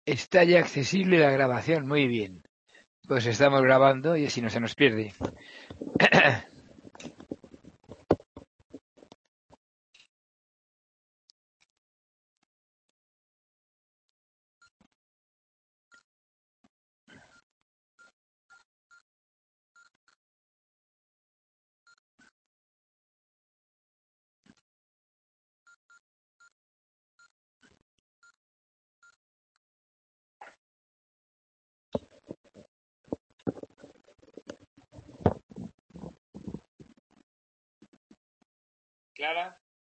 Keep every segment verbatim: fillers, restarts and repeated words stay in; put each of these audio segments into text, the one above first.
Está ya accesible la grabación, muy bien. Pues estamos grabando y así no se nos pierde. Clara.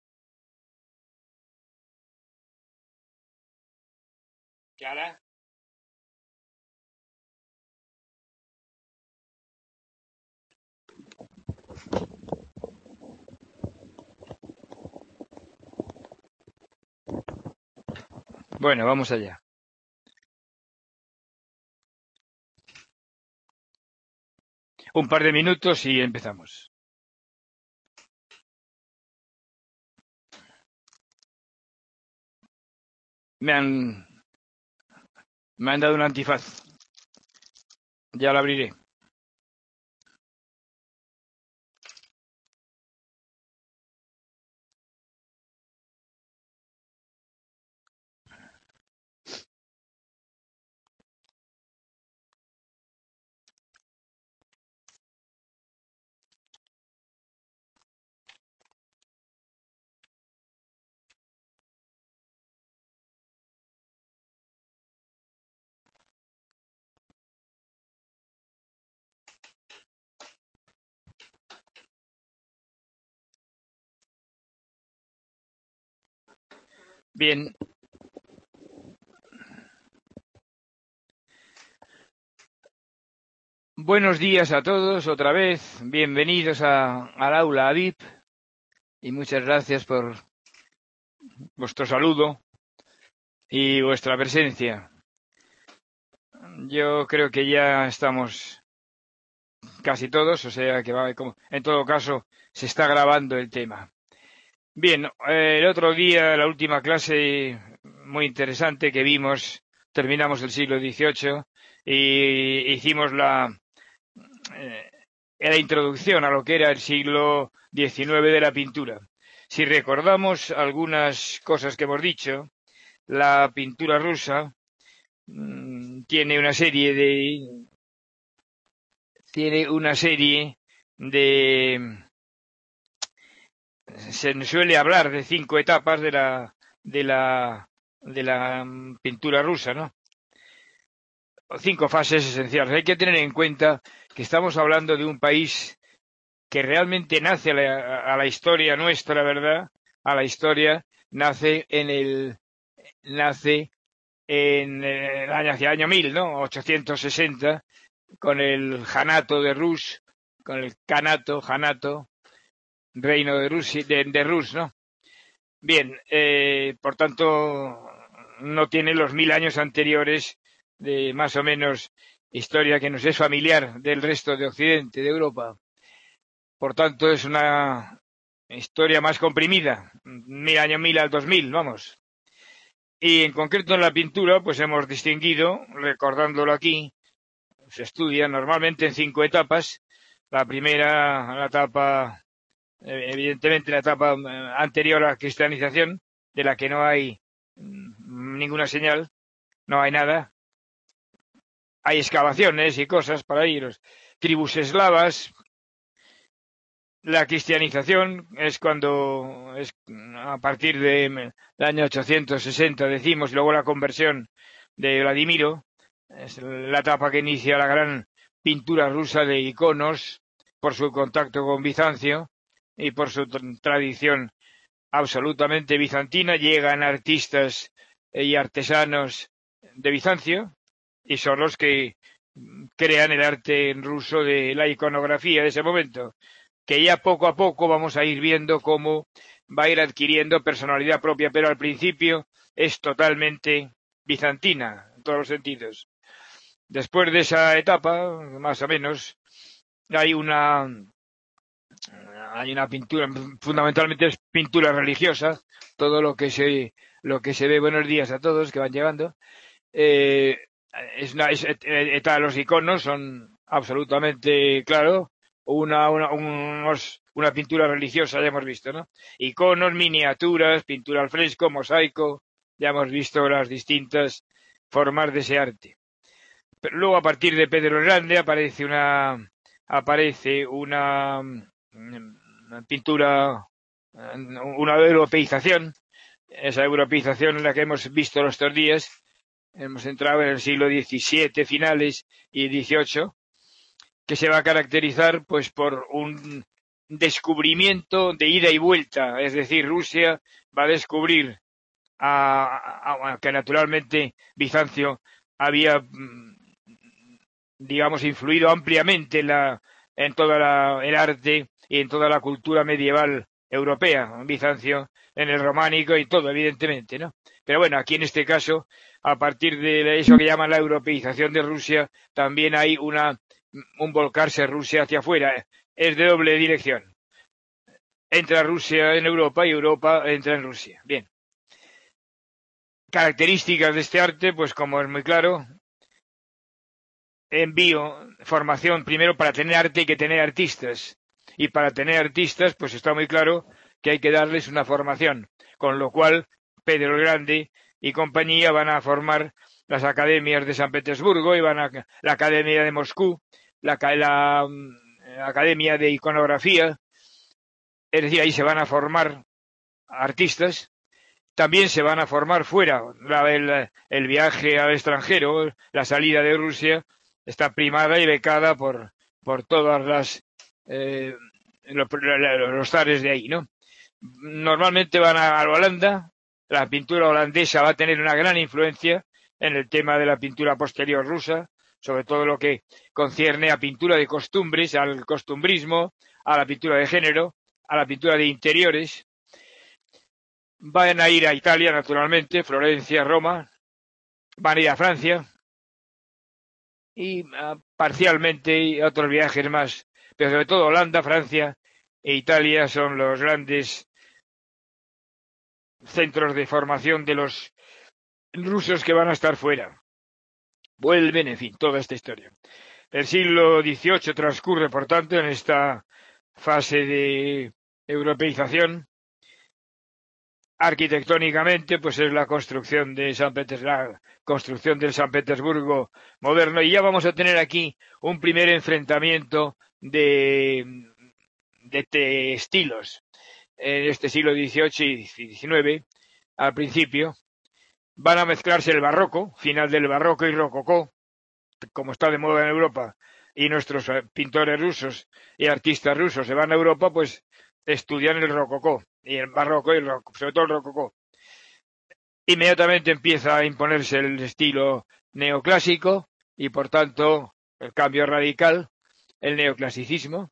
Clara. Bueno, vamos allá. Un par de minutos y empezamos. Me han, me han dado un antifaz. Ya lo abriré. Bien. Buenos días a todos, otra vez. Bienvenidos a, al aula A V I P. Y muchas gracias por vuestro saludo y vuestra presencia. Yo creo que ya estamos casi todos, o sea que va, como, en todo caso se está grabando el tema. Bien, eh, el otro día, la última clase muy interesante que vimos, terminamos el siglo dieciocho y hicimos la, eh, la introducción a lo que era el siglo diecinueve de la pintura. Si recordamos algunas cosas que hemos dicho, la pintura rusa mmm, tiene una serie de tiene una serie de se suele hablar de cinco etapas de la de la de la pintura rusa, ¿no? Cinco fases esenciales. Hay que tener en cuenta que estamos hablando de un país que realmente nace a la, a la historia nuestra, ¿verdad? A la historia nace en el nace en el año hacia el año mil, ¿no? ochocientos sesenta con el Janato de Rus, con el Kanato, Janato, reino de Rusia, de, de Rus, ¿no? Bien, eh, por tanto, no tiene los mil años anteriores de más o menos historia que nos es familiar del resto de Occidente, de Europa. Por tanto, es una historia más comprimida, mil año mil al dos mil, vamos. Y en concreto en la pintura, pues hemos distinguido, recordándolo aquí, se estudia normalmente en cinco etapas. La primera, la etapa, evidentemente la etapa anterior a la cristianización, de la que no hay ninguna señal, no hay nada. Hay excavaciones y cosas para ir, tribus eslavas. La cristianización es cuando, es a partir del año ochocientos sesenta, decimos, y luego la conversión de Vladimiro, es la etapa que inicia la gran pintura rusa de iconos por su contacto con Bizancio y por su tradición absolutamente bizantina. Llegan artistas y artesanos de Bizancio y son los que crean el arte ruso de la iconografía de ese momento, que ya poco a poco vamos a ir viendo cómo va a ir adquiriendo personalidad propia, pero al principio es totalmente bizantina en todos los sentidos. Después de esa etapa, más o menos, hay una hay una pintura, fundamentalmente es pintura religiosa, todo lo que se lo que se ve, buenos días a todos que van llegando, Eh, es una, es, eh, los iconos son absolutamente, claro, una, una, unos, una pintura religiosa, ya hemos visto, ¿no? Iconos, miniaturas, pintura al fresco, mosaico, ya hemos visto las distintas formas de ese arte. Pero luego, a partir de Pedro el Grande, aparece una, aparece una, una pintura, una europeización, esa europeización en la que hemos visto los estos días. Hemos entrado en el siglo diecisiete finales y dieciocho, que se va a caracterizar pues por un descubrimiento de ida y vuelta, es decir, Rusia va a descubrir a, a, a que naturalmente Bizancio había, digamos, influido ampliamente en, la, en toda la, el arte y en toda la cultura medieval europea, Bizancio, en el románico y todo, evidentemente, ¿no? Pero bueno, aquí en este caso, a partir de eso que llaman la europeización de Rusia, también hay una, un volcarse Rusia hacia afuera. Es de doble dirección. Entra Rusia en Europa y Europa entra en Rusia. Bien. Características de este arte, pues como es muy claro, envío, formación, primero para tener arte hay que tener artistas. Y para tener artistas, pues está muy claro que hay que darles una formación. Con lo cual, Pedro el Grande y compañía van a formar las academias de San Petersburgo y van a la Academia de Moscú, la, la, la Academia de Iconografía. Es decir, ahí se van a formar artistas. También se van a formar fuera. La, el, el viaje al extranjero, la salida de Rusia, está primada y becada por, por todas las eh, los, los zares de ahí, ¿no? Normalmente van a, a Holanda. La pintura holandesa va a tener una gran influencia en el tema de la pintura posterior rusa, sobre todo lo que concierne a pintura de costumbres, al costumbrismo, a la pintura de género, a la pintura de interiores. Van a ir a Italia, naturalmente, Florencia, Roma, van a ir a Francia y uh, parcialmente otros viajes más, pero sobre todo Holanda, Francia e Italia son los grandes centros de formación de los rusos que van a estar fuera. Vuelven, en fin, toda esta historia. El siglo dieciocho transcurre, por tanto, en esta fase de europeización. Arquitectónicamente, pues es la construcción de San Petersburgo, la construcción del San Petersburgo moderno, y ya vamos a tener aquí un primer enfrentamiento de, de, de estilos en este siglo dieciocho y diecinueve. Al principio van a mezclarse el barroco, final del barroco y rococó, como está de moda en Europa, y nuestros pintores rusos y artistas rusos se van a Europa, pues estudian el rococó, y el barroco y el rococó, sobre todo el rococó. Inmediatamente empieza a imponerse el estilo neoclásico y, por tanto, el cambio radical, el neoclasicismo.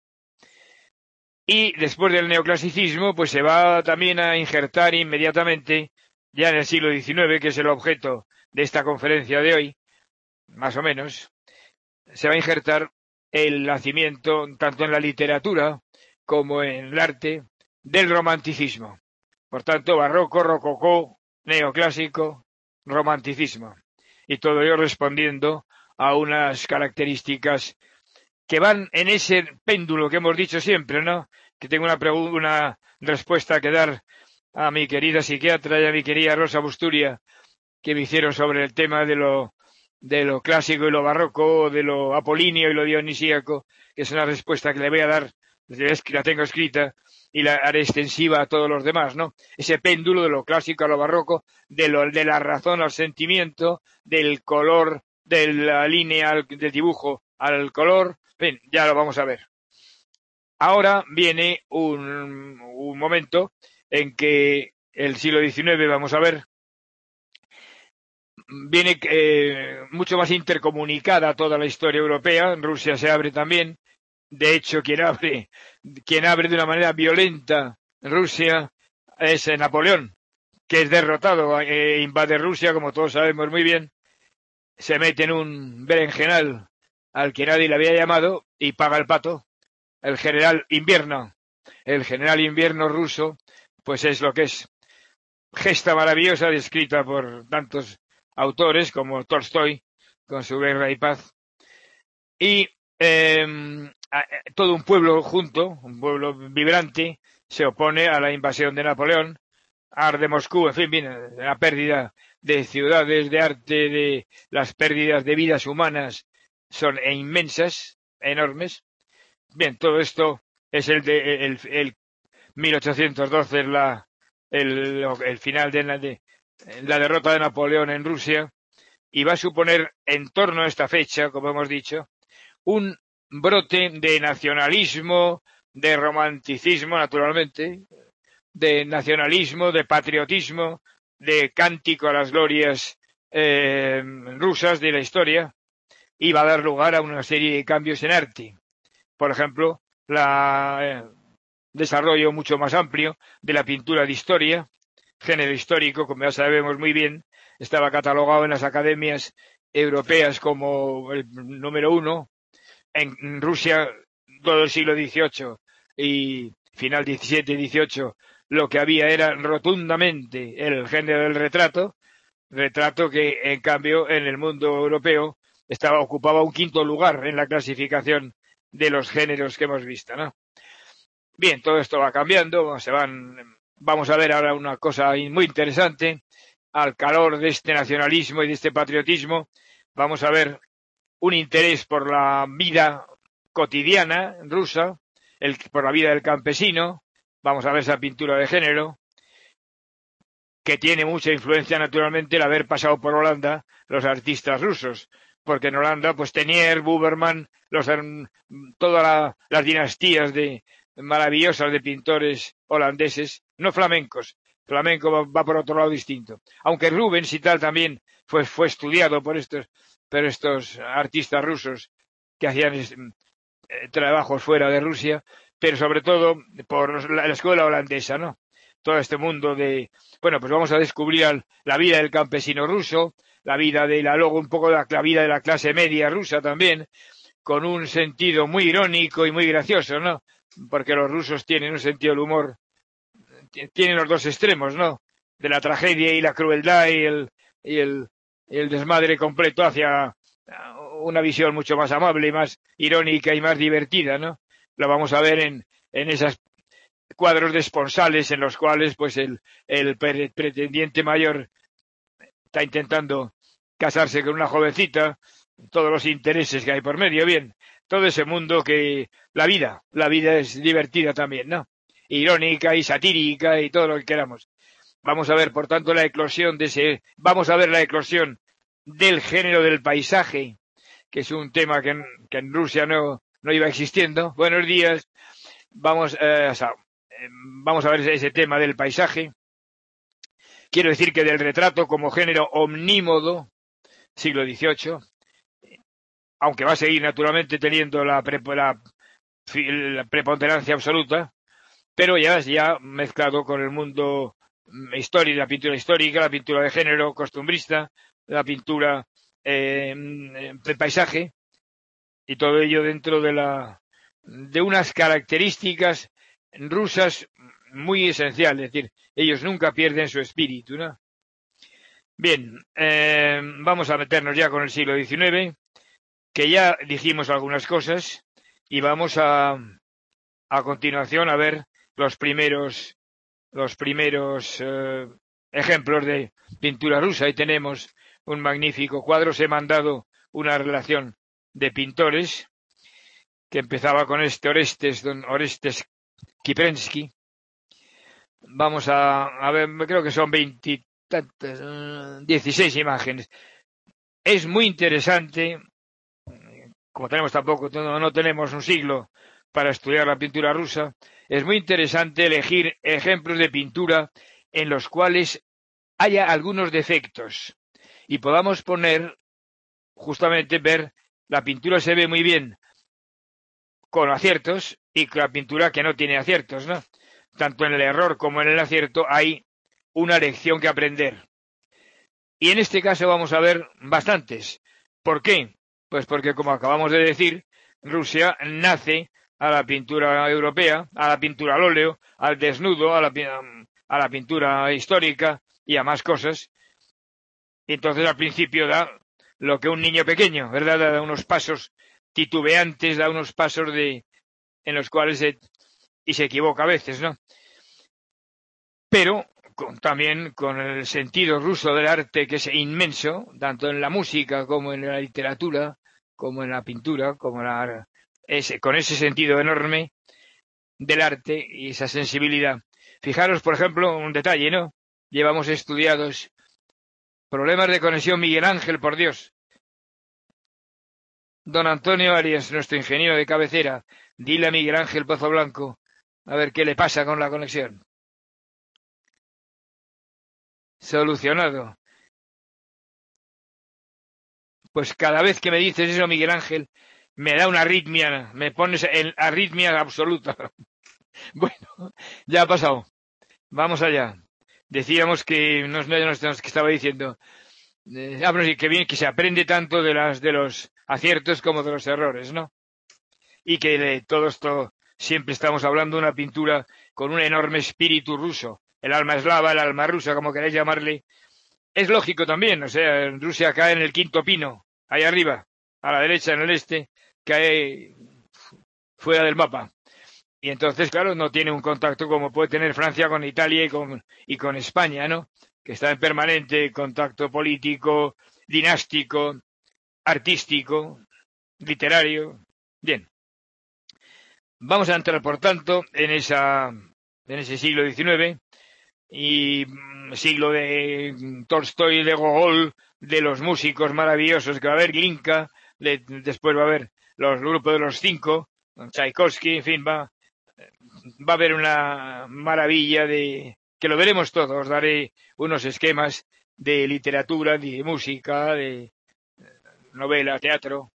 Y después del neoclasicismo, pues se va también a injertar inmediatamente, ya en el siglo diecinueve, que es el objeto de esta conferencia de hoy, más o menos, se va a injertar el nacimiento, tanto en la literatura como en el arte, del romanticismo. Por tanto, barroco, rococó, neoclásico, romanticismo. Y todo ello respondiendo a unas características que van en ese péndulo que hemos dicho siempre, ¿no? Que tengo una, una respuesta que dar a mi querida psiquiatra y a mi querida Rosa Busturia, que me hicieron sobre el tema de lo, de lo clásico y lo barroco, de lo apolíneo y lo dionisíaco, que es una respuesta que le voy a dar, la tengo escrita, y la haré extensiva a todos los demás, ¿no? Ese péndulo de lo clásico a lo barroco, de lo de la razón al sentimiento, del color, de la línea del dibujo al color. Bien, ya lo vamos a ver. Ahora viene un, un momento en que el siglo diecinueve, vamos a ver, viene eh, mucho más intercomunicada toda la historia europea. Rusia se abre también. De hecho, quien abre, quien abre de una manera violenta Rusia es Napoleón, que es derrotado, eh, invade Rusia, como todos sabemos muy bien, se mete en un berenjenal al que nadie le había llamado y paga el pato. El general invierno, el general invierno ruso, pues es lo que es. Gesta maravillosa descrita por tantos autores como Tolstoy con su Guerra y Paz, y eh, todo un pueblo junto, un pueblo vibrante, se opone a la invasión de Napoleón, arde Moscú, en fin, bien, la pérdida de ciudades, de arte, de las pérdidas de vidas humanas son inmensas, enormes. Bien, todo esto es el de el, el mil ochocientos doce, es la, el, el final de la, de la derrota de Napoleón en Rusia, y va a suponer en torno a esta fecha, como hemos dicho, un brote de nacionalismo, de romanticismo, naturalmente, de nacionalismo, de patriotismo, de cántico a las glorias eh, rusas de la historia, y va a dar lugar a una serie de cambios en arte. Por ejemplo, la eh, desarrollo mucho más amplio de la pintura de historia, género histórico, como ya sabemos muy bien, estaba catalogado en las academias europeas como el número uno. En Rusia, todo el siglo dieciocho y final diecisiete y dieciocho, lo que había era rotundamente el género del retrato, retrato que en cambio en el mundo europeo estaba ocupaba un quinto lugar en la clasificación de los géneros que hemos visto, ¿no? Bien, todo esto va cambiando, se van, vamos a ver ahora una cosa muy interesante, al calor de este nacionalismo y de este patriotismo, vamos a ver un interés por la vida cotidiana rusa, el, por la vida del campesino, vamos a ver esa pintura de género, que tiene mucha influencia naturalmente el haber pasado por Holanda los artistas rusos, porque en Holanda pues Tenier, Buberman, los, todas la, las dinastías de maravillosas de pintores holandeses, no flamencos, flamenco va, va por otro lado distinto, aunque Rubens y tal también fue, fue estudiado por estos, por estos artistas rusos que hacían eh, trabajos fuera de Rusia, pero sobre todo por la, la escuela holandesa, ¿no? Todo este mundo de, bueno, pues vamos a descubrir la vida del campesino ruso, la vida de la, luego un poco la, la vida de la clase media rusa también, con un sentido muy irónico y muy gracioso, ¿no? Porque los rusos tienen un sentido del humor, tienen los dos extremos, ¿no? De la tragedia y la crueldad y el, y el, y el desmadre completo hacia una visión mucho más amable y más irónica y más divertida, ¿no? Lo vamos a ver en, en esos cuadros de esponsales en los cuales pues el, el pretendiente mayor está intentando casarse con una jovencita, todos los intereses que hay por medio, bien, todo ese mundo que la vida, la vida es divertida también, ¿no? Irónica y satírica y todo lo que queramos. Vamos a ver, por tanto, la eclosión de ese, vamos a ver la eclosión del género del paisaje, que es un tema que en, que en Rusia no, no iba existiendo. Buenos días. Vamos, eh, o sea, eh, vamos a ver ese, ese tema del paisaje. Quiero decir que del retrato como género omnímodo, siglo dieciocho, aunque va a seguir naturalmente teniendo la, pre, la, la preponderancia absoluta, pero ya, ya mezclado con el mundo histórico, la pintura histórica, la pintura de género costumbrista, la pintura eh, de paisaje, y todo ello dentro de la de unas características rusas muy esenciales, es decir, ellos nunca pierden su espíritu, ¿no? Bien, eh, vamos a meternos ya con el siglo diecinueve, que ya dijimos algunas cosas, y vamos a a continuación a ver los primeros los primeros eh, ejemplos de pintura rusa. Ahí tenemos un magnífico cuadro. Os he mandado una relación de pintores que empezaba con este Orestes, don Orestes Kiprensky. Vamos a, a ver, creo que son veinte, dieciséis imágenes. Es muy interesante, como tenemos tampoco, no, no tenemos un siglo para estudiar la pintura rusa, es muy interesante elegir ejemplos de pintura en los cuales haya algunos defectos y podamos poner, justamente ver, la pintura se ve muy bien con aciertos y la pintura que no tiene aciertos, ¿no? Tanto en el error como en el acierto hay una lección que aprender. Y en este caso vamos a ver bastantes. ¿Por qué? Pues porque, como acabamos de decir, Rusia nace a la pintura europea, a la pintura al óleo, al desnudo, a la, a la pintura histórica y a más cosas. Y entonces al principio da lo que un niño pequeño, ¿verdad? Da unos pasos titubeantes, da unos pasos de en los cuales se, y se equivoca a veces, ¿no? Pero con, también con el sentido ruso del arte, que es inmenso, tanto en la música como en la literatura, como en la pintura, como la, ese, con ese sentido enorme del arte y esa sensibilidad. Fijaros, por ejemplo, un detalle, ¿no? Llevamos estudiados problemas de conexión Miguel Ángel, por Dios. Don Antonio Arias, nuestro ingeniero de cabecera, dile a Miguel Ángel Pozo Blanco a ver qué le pasa con la conexión. Solucionado. Pues cada vez que me dices eso, Miguel Ángel, me da una arritmia, me pones en arritmia absoluta. Bueno, ya ha pasado. Vamos allá. Decíamos que nos, nos, nos que estaba diciendo, eh, ah, bueno, sí, que bien que se aprende tanto de las de los aciertos como de los errores, ¿no? Y que de todo esto siempre estamos hablando de una pintura con un enorme espíritu ruso, el alma eslava, el alma rusa, como queráis llamarle. Es lógico también, o sea, en Rusia cae en el quinto pino, ahí arriba, a la derecha, en el este, cae fuera del mapa. Y entonces, claro, no tiene un contacto como puede tener Francia con Italia y con, y con España, ¿no? Que está en permanente contacto político, dinástico, artístico, literario. Bien. Vamos a entrar, por tanto, en esa, en ese siglo diecinueve y siglo de Tolstoy, de Gogol, de los músicos maravillosos que va a haber, Glinka, de, después va a haber los grupos de los cinco, Tchaikovsky, en fin, va, va a haber una maravilla de que lo veremos todos. Os daré unos esquemas de literatura, de música, de novela, teatro.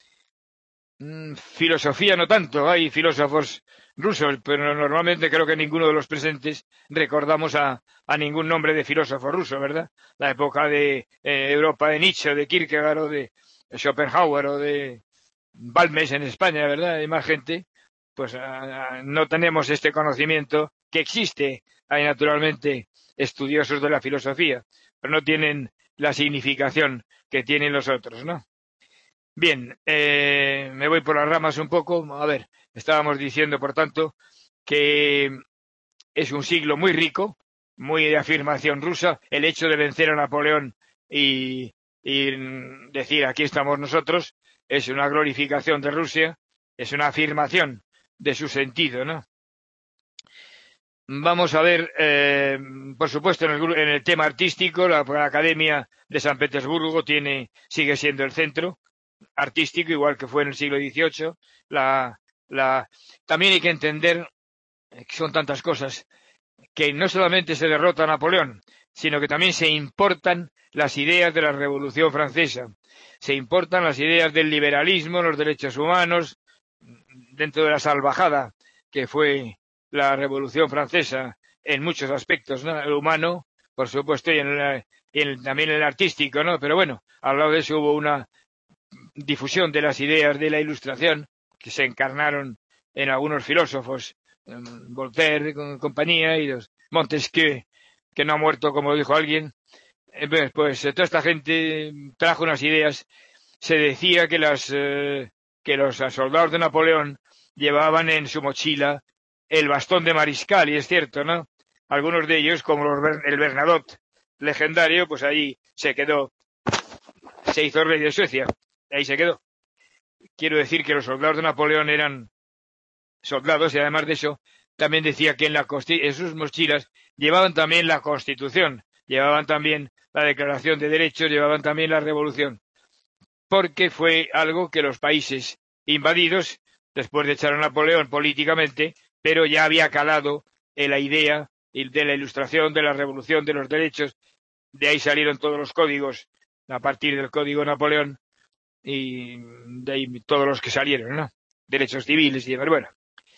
Mm, filosofía no tanto, hay filósofos rusos, pero normalmente creo que ninguno de los presentes recordamos a, a ningún nombre de filósofo ruso, ¿verdad? La época de eh, Europa de Nietzsche, de Kierkegaard, o de Schopenhauer, o de Balmes en España, ¿verdad? Hay más gente, pues uh, no tenemos este conocimiento que existe. Hay naturalmente estudiosos de la filosofía, pero no tienen la significación que tienen los otros, ¿no? Bien, eh, me voy por las ramas un poco. A ver, estábamos diciendo, por tanto, que es un siglo muy rico, muy de afirmación rusa. El hecho de vencer a Napoleón y, y decir aquí estamos nosotros es una glorificación de Rusia, es una afirmación de su sentido, ¿no? Vamos a ver, eh, por supuesto, en el, en el tema artístico, la, la Academia de San Petersburgo tiene, sigue siendo el centro artístico, igual que fue en el siglo dieciocho. La, la, también hay que entender que son tantas cosas, que no solamente se derrota a Napoleón, sino que también se importan las ideas de la Revolución Francesa, se importan las ideas del liberalismo, los derechos humanos, dentro de la salvajada que fue la Revolución Francesa en muchos aspectos, ¿no? El humano, por supuesto, y, en la, y en, también en el artístico, ¿no? Pero bueno, al lado de eso hubo una difusión de las ideas de la Ilustración que se encarnaron en algunos filósofos, Voltaire, compañía, y los Montesquieu, que no ha muerto, como dijo alguien. Pues, pues toda esta gente trajo unas ideas. Se decía que las eh, que los soldados de Napoleón llevaban en su mochila el bastón de mariscal, y es cierto, ¿no? Algunos de ellos, como los, el Bernadotte legendario, pues ahí se quedó, se hizo rey de Suecia, ahí se quedó. Quiero decir que los soldados de Napoleón eran soldados, y además de eso, también decía que en, la en sus mochilas llevaban también la Constitución, llevaban también la Declaración de Derechos, llevaban también la Revolución, porque fue algo que los países invadidos, después de echar a Napoleón políticamente, pero ya había calado en la idea de la Ilustración, de la Revolución, de los derechos. De ahí salieron todos los códigos, a partir del Código Napoleón, y de ahí todos los que salieron, ¿no? Derechos civiles y demás. Bueno,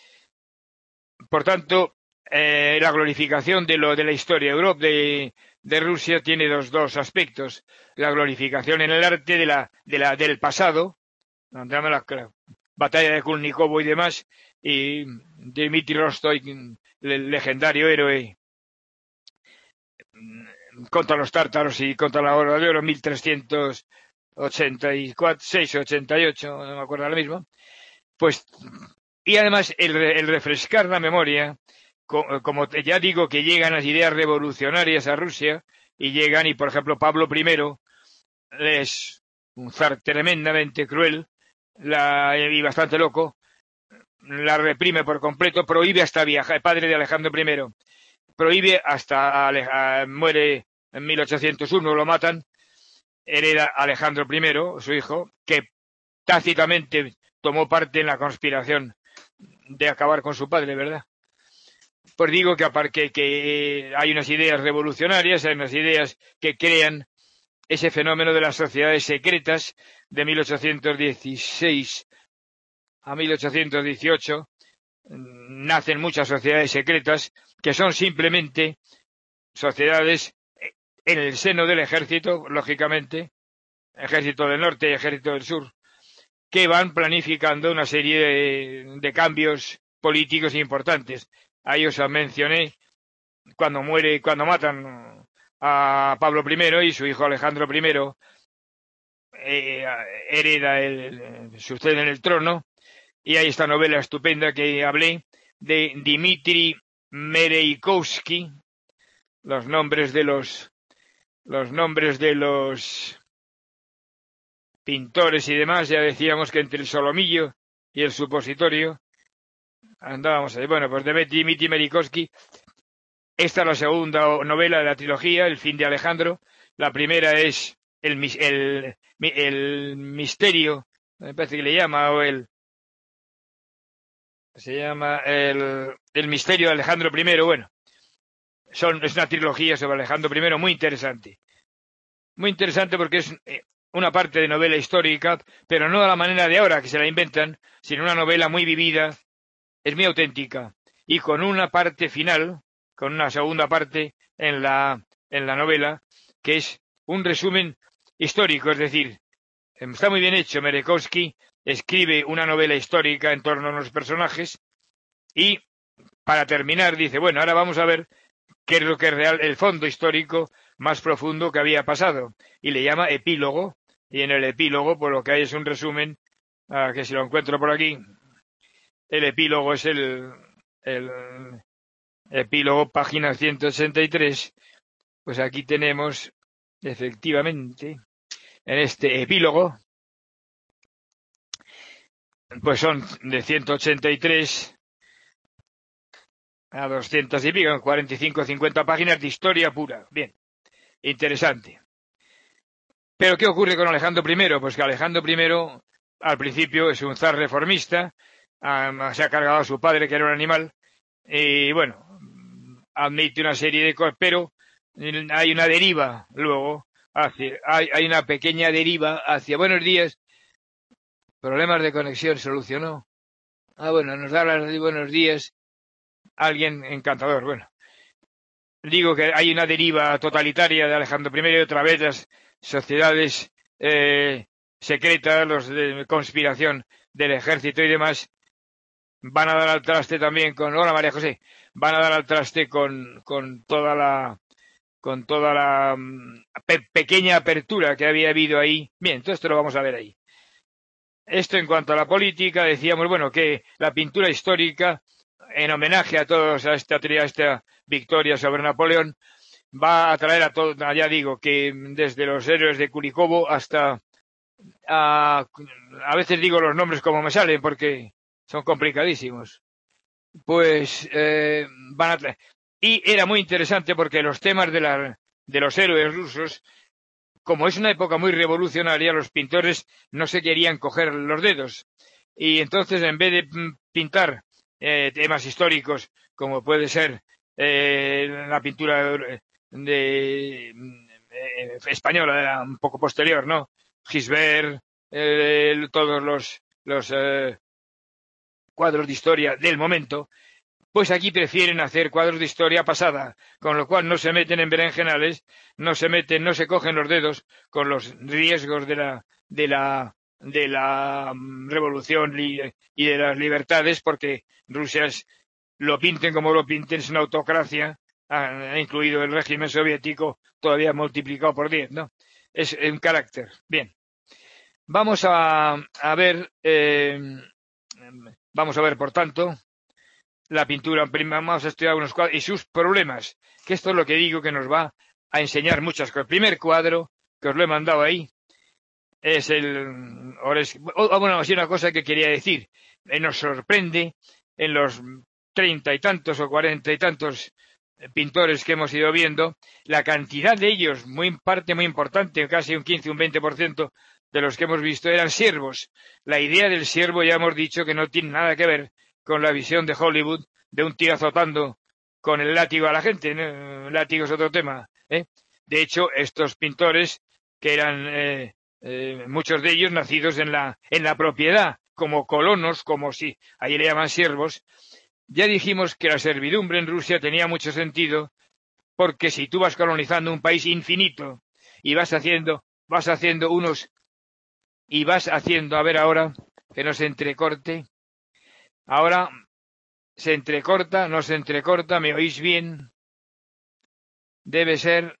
por tanto, eh, la glorificación de lo de la historia Europa de, de Rusia tiene dos, dos aspectos: la glorificación en el arte de la, de la, del pasado, la, la batalla de Kulnikovo y demás, y Dmitri Rostov, el legendario héroe contra los tártaros y contra la Horda de Oro, mil trescientos ochenta y seis o ochenta y ocho, no me acuerdo ahora mismo. Pues, y además el, el refrescar la memoria, como ya digo que llegan las ideas revolucionarias a Rusia, y llegan, y por ejemplo Pablo primero es un zar tremendamente cruel la, y bastante loco, la reprime por completo, prohíbe hasta viajar, el padre de Alejandro primero, prohíbe hasta, a, muere en mil ochocientos uno, lo matan, hereda Alejandro primero, su hijo, que tácitamente tomó parte en la conspiración de acabar con su padre, ¿verdad? Pues digo que aparte que hay unas ideas revolucionarias, hay unas ideas que crean ese fenómeno de las sociedades secretas de mil ochocientos dieciséis a mil ochocientos dieciocho. Nacen muchas sociedades secretas que son simplemente sociedades en el seno del ejército, lógicamente, ejército del norte y ejército del sur, que van planificando una serie de, de cambios políticos importantes. Ahí os mencioné cuando muere, cuando matan a Pablo primero y su hijo Alejandro primero eh, hereda el, sucede en el trono, y hay esta novela estupenda que hablé de Dmitri Merejkovsky, los nombres de los los nombres de los pintores y demás, ya decíamos que entre el solomillo y el supositorio andábamos ahí. Bueno, pues de Dmitri Merejkovsky, esta es la segunda novela de la trilogía, El fin de Alejandro. La primera es el, el, el misterio, me parece que le llama, o el se llama el, el misterio de Alejandro primero. Bueno, son, es una trilogía sobre Alejandro primero muy interesante. Muy interesante porque es una parte de novela histórica, pero no de la manera de ahora que se la inventan, sino una novela muy vivida, es muy auténtica, y con una parte final, con una segunda parte en la, en la novela, que es un resumen histórico, es decir, está muy bien hecho. Merejkovsky escribe una novela histórica en torno a los personajes y, para terminar, dice, bueno, ahora vamos a ver qué es lo que es real, el fondo histórico más profundo que había pasado, y le llama epílogo, y en el epílogo, por lo que hay es un resumen, uh, que si lo encuentro por aquí, el epílogo es el, el epílogo, página ciento ochenta y tres, pues aquí tenemos, efectivamente, en este epílogo, pues son de ciento ochenta y tres a doscientas y pico, cuarenta y cinco o cincuenta páginas de historia pura. Bien, interesante. Pero ¿qué ocurre con Alejandro primero? Pues que Alejandro primero, al principio, es un zar reformista, um, se ha cargado a su padre, que era un animal, y bueno, admite una serie de cosas, pero hay una deriva luego, hacia, hay, hay una pequeña deriva hacia buenos días, problemas de conexión, solucionó. Ah, bueno, nos da las de buenos días alguien encantador. Bueno, digo que hay una deriva totalitaria de Alejandro primero y otra vez las sociedades eh, secretas, los de conspiración del ejército y demás, van a dar al traste también con, hola María José, van a dar al traste con, con toda la con toda la pe pequeña apertura que había habido ahí. Bien, todo esto lo vamos a ver ahí. Esto en cuanto a la política, decíamos, bueno, que la pintura histórica, en homenaje a todos, a esta, a esta victoria sobre Napoleón, va a traer a todos, ya digo, que desde los héroes de Kulikovo hasta, a, a veces digo los nombres como me salen porque son complicadísimos, pues eh, van a traer. Y era muy interesante porque los temas de, la, de los héroes rusos, como es una época muy revolucionaria, los pintores no se querían coger los dedos. Y entonces, en vez de pintar eh, temas históricos, como puede ser eh, la pintura de, eh, española, era un poco posterior, ¿no? Gisbert, eh, todos los, los eh, cuadros de historia del momento, pues aquí prefieren hacer cuadros de historia pasada, con lo cual no se meten en berenjenales, no se meten, no se cogen los dedos con los riesgos de la, de la, de la revolución y de las libertades, porque Rusia es, lo pinten como lo pinten, es una autocracia ha incluido el régimen soviético todavía multiplicado por diez, ¿no? Es un carácter. Bien. Vamos a, a ver, eh, vamos a ver, por tanto, la pintura. Vamos a estudiar unos cuadros y sus problemas, que esto es lo que digo que nos va a enseñar muchas cosas. El primer cuadro, que os lo he mandado ahí, es el... Oh, bueno, así una cosa que quería decir. Eh, nos sorprende en los treinta y tantos o cuarenta y tantos pintores que hemos ido viendo, la cantidad de ellos, muy parte muy importante, casi un quince, un veinte por ciento de los que hemos visto eran siervos. La idea del siervo ya hemos dicho que no tiene nada que ver con la visión de Hollywood de un tío azotando con el látigo a la gente, ¿no? El látigo es otro tema, ¿eh? De hecho, estos pintores, que eran eh, eh, muchos de ellos nacidos en la, en la propiedad, como colonos, como si ahí le llaman siervos, ya dijimos que la servidumbre en Rusia tenía mucho sentido, porque si tú vas colonizando un país infinito y vas haciendo, vas haciendo unos, y vas haciendo, a ver ahora, que no se entrecorte, ahora se entrecorta, no se entrecorta, ¿me oís bien? Debe ser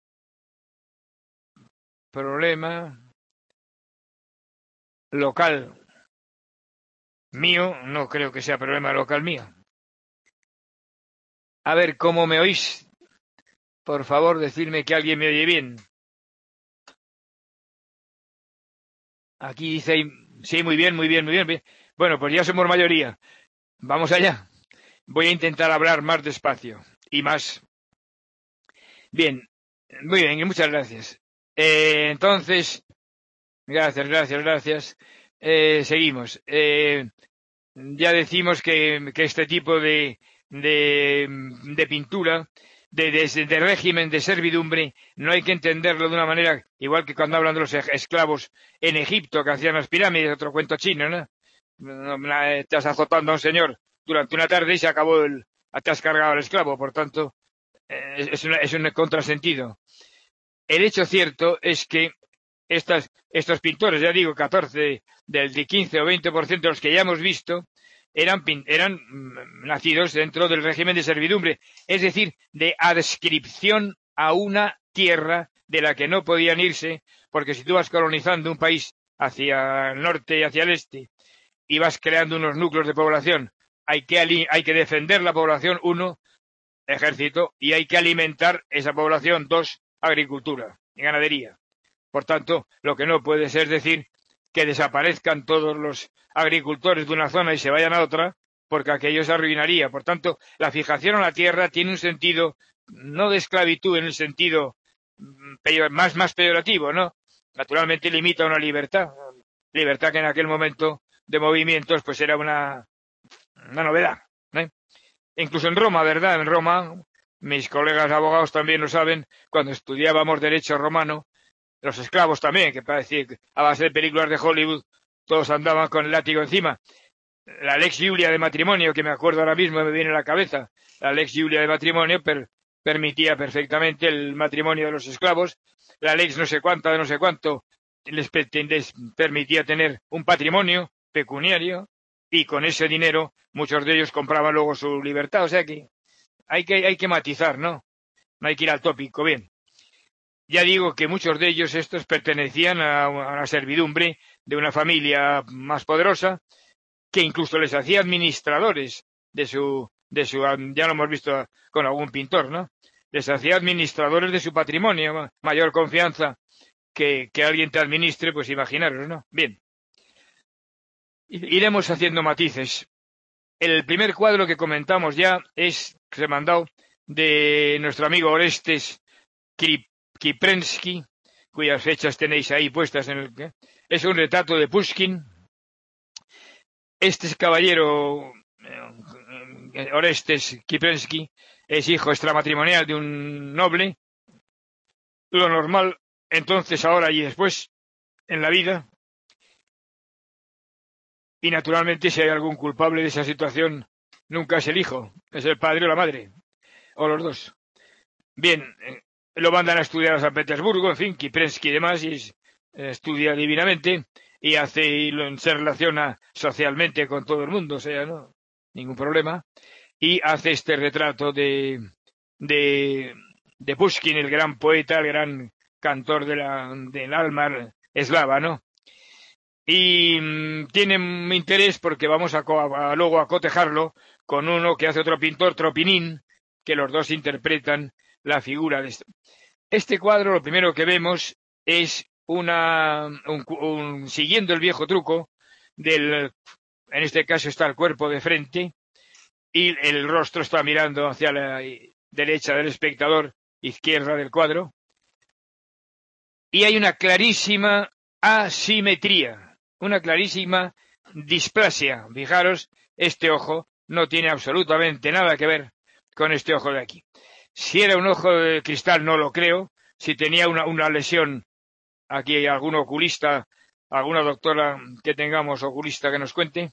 problema local mío, no creo que sea problema local mío. A ver, ¿cómo me oís? Por favor, decidme que alguien me oye bien. Aquí dice, sí, muy bien, muy bien, muy bien. Bueno, pues ya somos mayoría. Vamos allá. Voy a intentar hablar más despacio y más. Bien, muy bien, muchas gracias. Eh, entonces, gracias, gracias, gracias. Eh, seguimos. Eh, ya decimos que, que este tipo de, de, de pintura, de, de, de régimen de servidumbre, no hay que entenderlo de una manera, igual que cuando hablan de los esclavos en Egipto que hacían las pirámides, otro cuento chino, ¿no? Estás azotando a un señor durante una tarde y se acabó el, te has cargado al esclavo, por tanto, eh, es, una, es un contrasentido. El hecho cierto es que estas, estos pintores, ya digo, catorce, del de quince o veinte por ciento de los que ya hemos visto, eran, eran nacidos dentro del régimen de servidumbre, es decir, de adscripción a una tierra de la que no podían irse, porque si tú vas colonizando un país hacia el norte y hacia el este, y vas creando unos núcleos de población, hay que, hay que defender la población, uno, ejército, y hay que alimentar esa población, dos, agricultura y ganadería. Por tanto, lo que no puede ser decir que desaparezcan todos los agricultores de una zona y se vayan a otra, porque aquello se arruinaría. Por tanto, la fijación a la tierra tiene un sentido, no de esclavitud en el sentido peor, más, más peyorativo, ¿no? Naturalmente limita una libertad, libertad que en aquel momento de movimientos pues era una, una novedad, ¿eh? Incluso en Roma, ¿verdad? En Roma, mis colegas abogados también lo saben, cuando estudiábamos derecho romano, los esclavos también, que parece que a base de películas de Hollywood todos andaban con el látigo encima. La Lex Julia de matrimonio, que me acuerdo ahora mismo, me viene a la cabeza, la Lex Julia de matrimonio per, permitía perfectamente el matrimonio de los esclavos. La Lex no sé cuánta de no sé cuánto les, les permitía tener un patrimonio pecuniario y con ese dinero muchos de ellos compraban luego su libertad. O sea que hay que, hay que matizar, ¿no? No hay que ir al tópico. Bien. Ya digo que muchos de ellos estos pertenecían a una servidumbre de una familia más poderosa que incluso les hacía administradores de su, de su, ya lo hemos visto con algún pintor, ¿no? Les hacía administradores de su patrimonio, mayor confianza que, que alguien te administre, pues imaginaros, ¿no? Bien. Iremos haciendo matices. El primer cuadro que comentamos ya es, que se ha mandado, de nuestro amigo Orestes Kiprensky, cuyas fechas tenéis ahí puestas en el... Es un retrato de Pushkin. Este caballero, Orestes Kiprensky, es hijo extramatrimonial de un noble. Lo normal, entonces, ahora y después, en la vida. Y naturalmente, si hay algún culpable de esa situación, nunca es el hijo, es el padre o la madre, o los dos. Bien, lo mandan a estudiar a San Petersburgo, en fin, Kiprensky y demás, y estudia divinamente, y hace, y se relaciona socialmente con todo el mundo, o sea, no, ningún problema, y hace este retrato de, de, de Pushkin, el gran poeta, el gran cantor de la, del alma eslava, ¿no? Y mmm, tiene un interés porque vamos a, a, a luego a cotejarlo con uno que hace otro pintor, Tropinín, que los dos interpretan la figura de esto. Este cuadro, lo primero que vemos es una, un, un, siguiendo el viejo truco del, en este caso está el cuerpo de frente y el rostro está mirando hacia la derecha del espectador, izquierda del cuadro, y hay una clarísima asimetría, una clarísima displasia. Fijaros, este ojo no tiene absolutamente nada que ver con este ojo de aquí. Si era un ojo de cristal no lo creo, si tenía una, una lesión, aquí hay algún oculista, alguna doctora que tengamos oculista que nos cuente.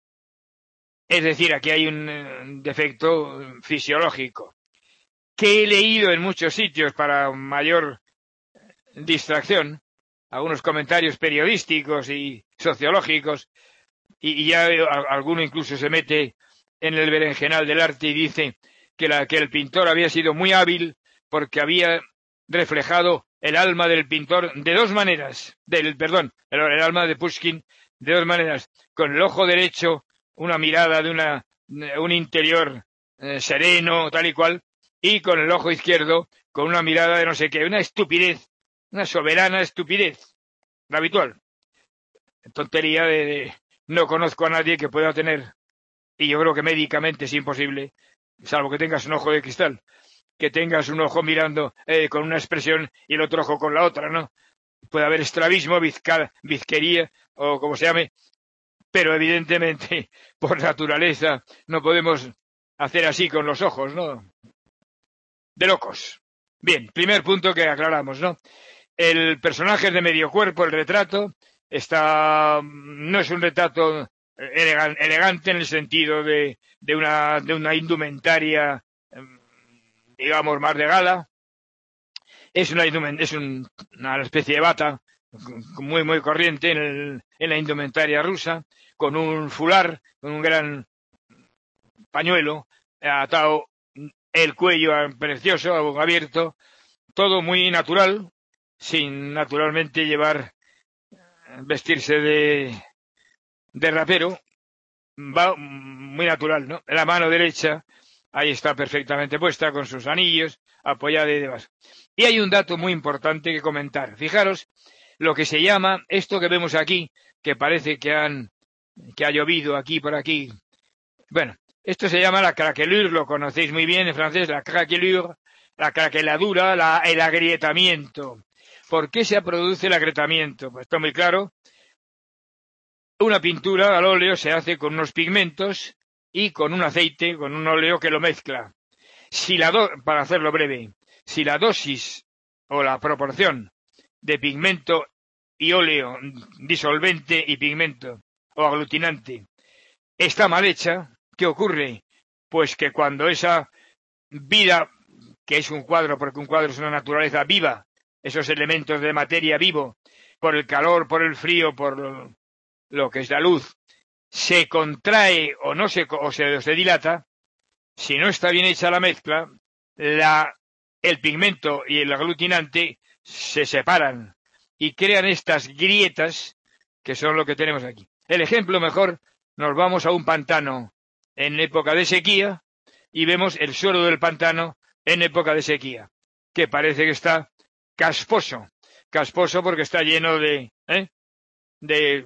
Es decir, aquí hay un defecto fisiológico que he leído en muchos sitios para mayor distracción, algunos comentarios periodísticos y sociológicos, y ya alguno incluso se mete en el berenjenal del arte y dice que, la, que el pintor había sido muy hábil porque había reflejado el alma del pintor de dos maneras, del perdón, el, el alma de Pushkin de dos maneras, con el ojo derecho una mirada de una un interior eh, sereno, tal y cual, y con el ojo izquierdo con una mirada de no sé qué, una estupidez, una soberana estupidez, la habitual. Tontería de, de no conozco a nadie que pueda tener, y yo creo que médicamente es imposible, salvo que tengas un ojo de cristal, que tengas un ojo mirando eh, con una expresión y el otro ojo con la otra, ¿no? Puede haber estrabismo, bizca, bizquería o como se llame, pero evidentemente por naturaleza no podemos hacer así con los ojos, ¿no? De locos. Bien, primer punto que aclaramos, ¿no? El personaje es de medio cuerpo, el retrato está, no es un retrato elegan, elegante en el sentido de, de una, de una indumentaria, digamos, más de gala. Es una, es un, una especie de bata muy, muy corriente en, el, en la indumentaria rusa, con un fular, con un gran pañuelo, atado el cuello precioso, abierto, todo muy natural, sin naturalmente llevar, vestirse de, de rapero, va muy natural, ¿no? La mano derecha, ahí está perfectamente puesta, con sus anillos, apoyada y demás. Y hay un dato muy importante que comentar. Fijaros, lo que se llama, esto que vemos aquí, que parece que han, que ha llovido aquí por aquí. Bueno, esto se llama la craquelure, lo conocéis muy bien en francés, la craquelure, la craqueladura, la, el agrietamiento. ¿Por qué se produce el agrietamiento? Pues está muy claro. Una pintura al óleo se hace con unos pigmentos y con un aceite, con un óleo que lo mezcla. Si la do, para hacerlo breve, si la dosis o la proporción de pigmento y óleo, disolvente y pigmento o aglutinante está mal hecha, ¿qué ocurre? Pues que cuando esa vida, que es un cuadro, porque un cuadro es una naturaleza viva, esos elementos de materia vivo, por el calor, por el frío, por lo que es la luz, se contrae o no se, o se, o se dilata, si no está bien hecha la mezcla, la, el pigmento y el aglutinante se separan y crean estas grietas que son lo que tenemos aquí. El ejemplo mejor, nos vamos a un pantano en época de sequía y vemos el suelo del pantano en época de sequía, que parece que está casposo, casposo porque está lleno de, ¿eh? de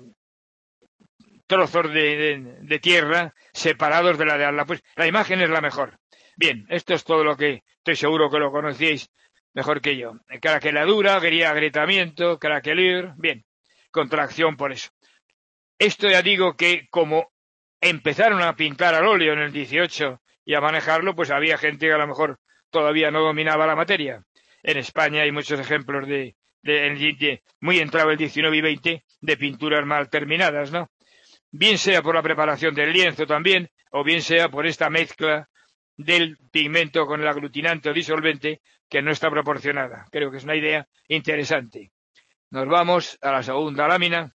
trozos de, de, de tierra separados de la de ala. Pues la imagen es la mejor. Bien, esto es todo lo que estoy seguro que lo conocíais mejor que yo. Craqueladura, agrietamiento, craquelure, bien, contracción por eso. Esto ya digo que como empezaron a pintar al óleo en el dieciocho y a manejarlo, pues había gente que a lo mejor todavía no dominaba la materia. En España hay muchos ejemplos de, de, de muy entrado el diecinueve y veinte, de pinturas mal terminadas, ¿no? Bien sea por la preparación del lienzo también, o bien sea por esta mezcla del pigmento con el aglutinante o disolvente que no está proporcionada. Creo que es una idea interesante. Nos vamos a la segunda lámina.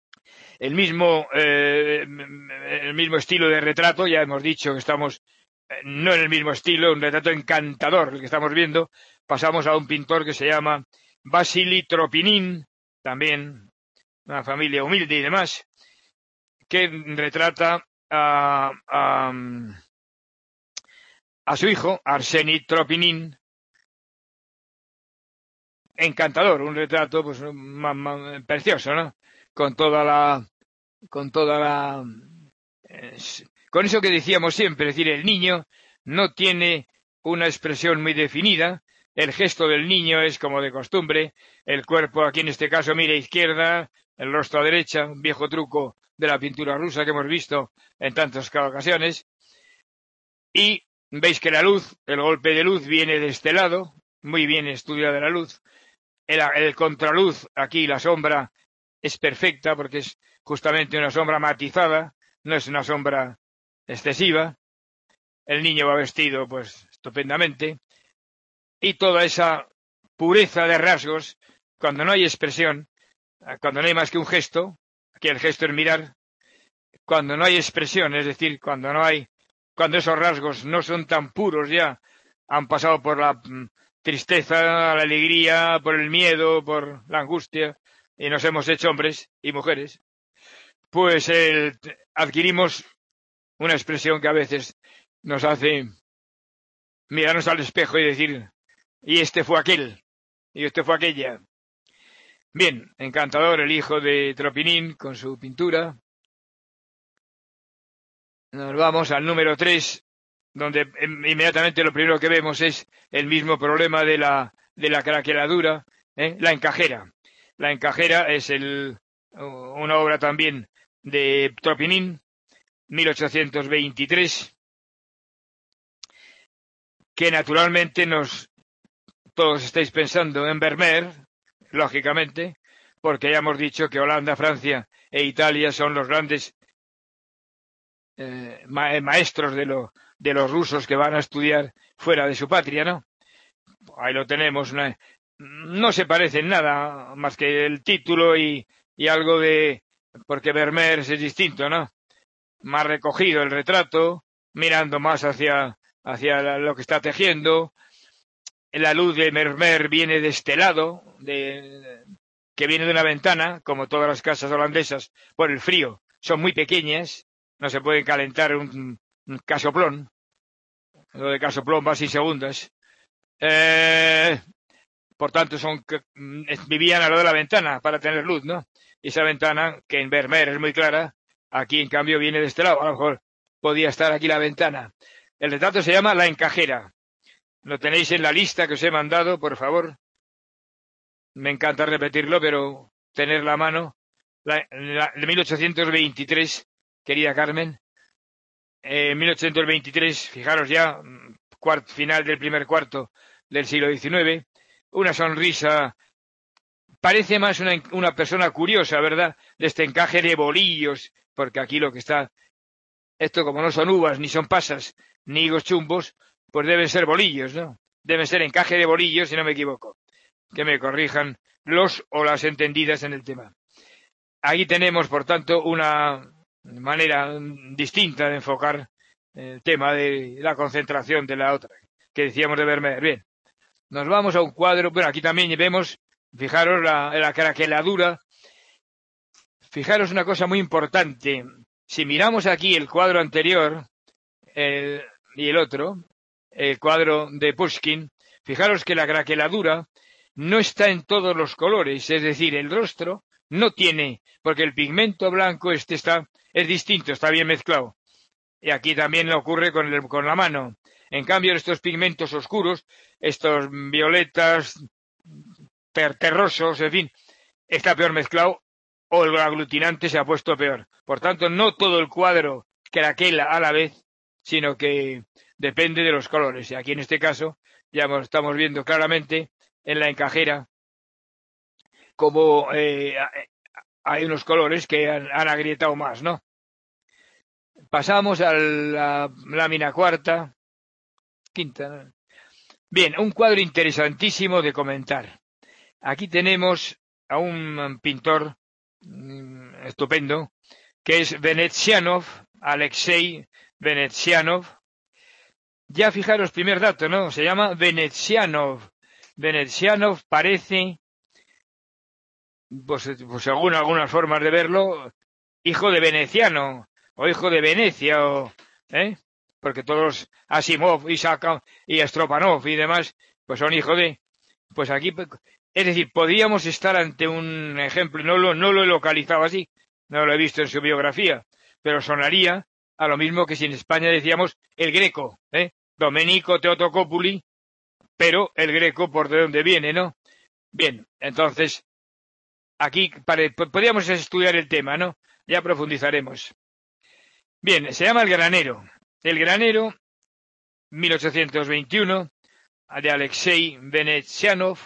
El mismo, eh, el mismo estilo de retrato, ya hemos dicho que estamos no en el mismo estilo, un retrato encantador, el que estamos viendo. Pasamos a un pintor que se llama Vassili Tropinin, también una familia humilde y demás, que retrata a, a, a su hijo, Arseni Tropinin, encantador, un retrato pues precioso, ¿no? Con toda la, con toda la, eh, con eso que decíamos siempre, es decir, el niño no tiene una expresión muy definida, el gesto del niño es como de costumbre, el cuerpo aquí en este caso mira a izquierda, el rostro a derecha, un viejo truco de la pintura rusa que hemos visto en tantas ocasiones, y veis que la luz, el golpe de luz viene de este lado, muy bien estudiada la luz, el, el contraluz, aquí la sombra es perfecta porque es justamente una sombra matizada, no es una sombra excesiva, el niño va vestido pues estupendamente, y toda esa pureza de rasgos, cuando no hay expresión, cuando no hay más que un gesto, aquí el gesto es mirar, cuando no hay expresión, es decir, cuando no hay, cuando esos rasgos no son tan puros ya, han pasado por la tristeza, la alegría, por el miedo, por la angustia, y nos hemos hecho hombres y mujeres, pues el, adquirimos una expresión que a veces nos hace mirarnos al espejo y decir, y este fue aquel, y este fue aquella. Bien, encantador el hijo de Tropinin con su pintura. Nos vamos al número tres, donde inmediatamente lo primero que vemos es el mismo problema de la, de la craqueladura, ¿eh? La encajera. La encajera es el, una obra también de Tropinin, mil ochocientos veintitrés, que naturalmente nos, todos estáis pensando en Vermeer, lógicamente, porque ya hemos dicho que Holanda, Francia e Italia son los grandes eh, ma maestros de, lo, de los rusos que van a estudiar fuera de su patria, ¿no? Ahí lo tenemos. Una, no se parece en nada más que el título y, y algo de... porque Vermeer es distinto, ¿no? Más recogido el retrato, mirando más hacia, hacia lo que está tejiendo. La luz de Vermeer viene de este lado, de, que viene de una ventana, como todas las casas holandesas, por el frío. Son muy pequeñas, no se puede calentar un, un casoplón. Lo de casoplón va sin segundas. Eh, por tanto, son vivían a lo de la ventana para tener luz, ¿no? Y esa ventana, que en Vermeer es muy clara, aquí en cambio viene de este lado. A lo mejor podía estar aquí la ventana. El retrato se llama La encajera. Lo tenéis en la lista que os he mandado, por favor. Me encanta repetirlo, pero tener la mano. La, la, de mil ochocientos veintitrés, querida Carmen. En eh, mil ochocientos veintitrés, fijaros ya, cuart, final del primer cuarto del siglo diecinueve. Una sonrisa. Parece más una, una persona curiosa, ¿verdad? De este encaje de bolillos, porque aquí lo que está, esto como no son uvas, ni son pasas, ni higos chumbos, pues deben ser bolillos, ¿no? Deben ser encaje de bolillos, si no me equivoco. Que me corrijan los o las entendidas en el tema. Aquí tenemos, por tanto, una manera distinta de enfocar el tema de la concentración de la otra, que decíamos de Vermeer. Bien, nos vamos a un cuadro, bueno, aquí también vemos, fijaros, la, la craqueladura. Fijaros una cosa muy importante. Si miramos aquí el cuadro anterior el, y el otro, el cuadro de Pushkin, fijaros que la craqueladura no está en todos los colores, es decir, el rostro no tiene, porque el pigmento blanco este está, es distinto, está bien mezclado. Y aquí también ocurre con, el, con la mano. En cambio, estos pigmentos oscuros, estos violetas, ter, terrosos, en fin, está peor mezclado o el aglutinante se ha puesto peor. Por tanto, no todo el cuadro craquela a la vez, sino que depende de los colores. Y aquí en este caso ya estamos viendo claramente en la encajera como eh, hay unos colores que han, han agrietado más, ¿no? Pasamos a la lámina cuarta, quinta, ¿no? Bien, un cuadro interesantísimo de comentar. Aquí tenemos a un pintor mmm, estupendo, que es Venezianov, Alexei Venezianov, Ya fijaros, primer dato, ¿no? Se llama Venezianov. Venezianov parece, pues, pues según algunas formas de verlo, hijo de Veneciano, o hijo de Venecia, o, ¿eh? Porque todos Asimov, Isaac y Stropanov y demás, pues son hijos de, pues aquí, es decir, podríamos estar ante un ejemplo, no lo, no lo he localizado así, no lo he visto en su biografía, pero sonaría a lo mismo que si en España decíamos el Greco, ¿eh? Domenico Teotocópuli, pero el Greco por de dónde viene, ¿no? Bien, entonces, aquí pare, podríamos estudiar el tema, ¿no? Ya profundizaremos. Bien, se llama El Granero. El Granero, mil ochocientos veintiuno, de Alexei Venezianov.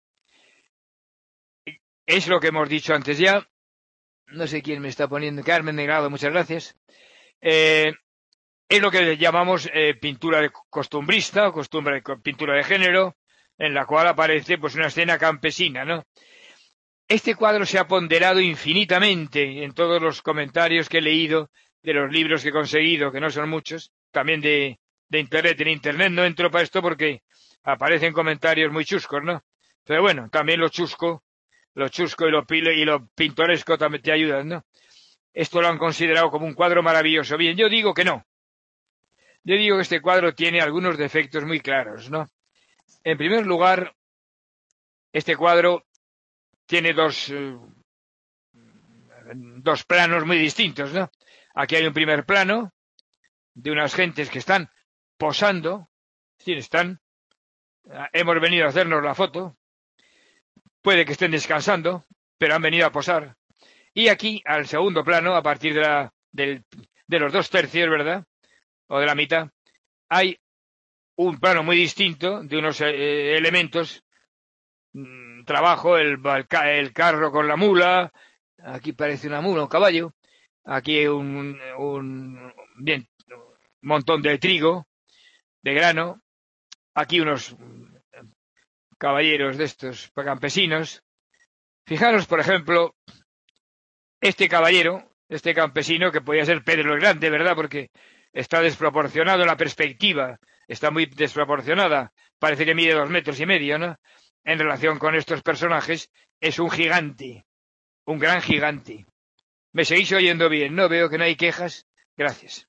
Es lo que hemos dicho antes ya. No sé quién me está poniendo. Carmen Negrado, muchas gracias. Eh, es lo que llamamos eh, pintura de costumbrista, o costumbre, pintura de género, en la cual aparece pues una escena campesina, ¿no? Este cuadro se ha ponderado infinitamente en todos los comentarios que he leído de los libros que he conseguido, que no son muchos, también de, de Internet. En Internet no entro para esto porque aparecen comentarios muy chuscos, ¿no? Pero bueno, también lo chusco, lo chusco y lo, y lo pintoresco también te ayudan, ¿no? Esto lo han considerado como un cuadro maravilloso. Bien, yo digo que no. Yo digo que este cuadro tiene algunos defectos muy claros, ¿no? En primer lugar, este cuadro tiene dos, eh, dos planos muy distintos, ¿no? Aquí hay un primer plano de unas gentes que están posando, es decir, están, hemos venido a hacernos la foto, puede que estén descansando, pero han venido a posar. Y aquí, al segundo plano, a partir de, la, del, de los dos tercios, ¿verdad? O de la mitad, hay un plano muy distinto de unos eh, elementos, mmm, trabajo, el, el carro con la mula, aquí parece una mula, un caballo, aquí un, un bien, montón de trigo, de grano, aquí unos caballeros de estos campesinos. Fijaros, por ejemplo, este caballero, este campesino, que podía ser Pedro el Grande, ¿verdad? Porque está desproporcionado la perspectiva, está muy desproporcionada, parece que mide dos metros y medio, ¿no? En relación con estos personajes, es un gigante, un gran gigante. ¿Me seguís oyendo bien? No veo que no hay quejas. Gracias.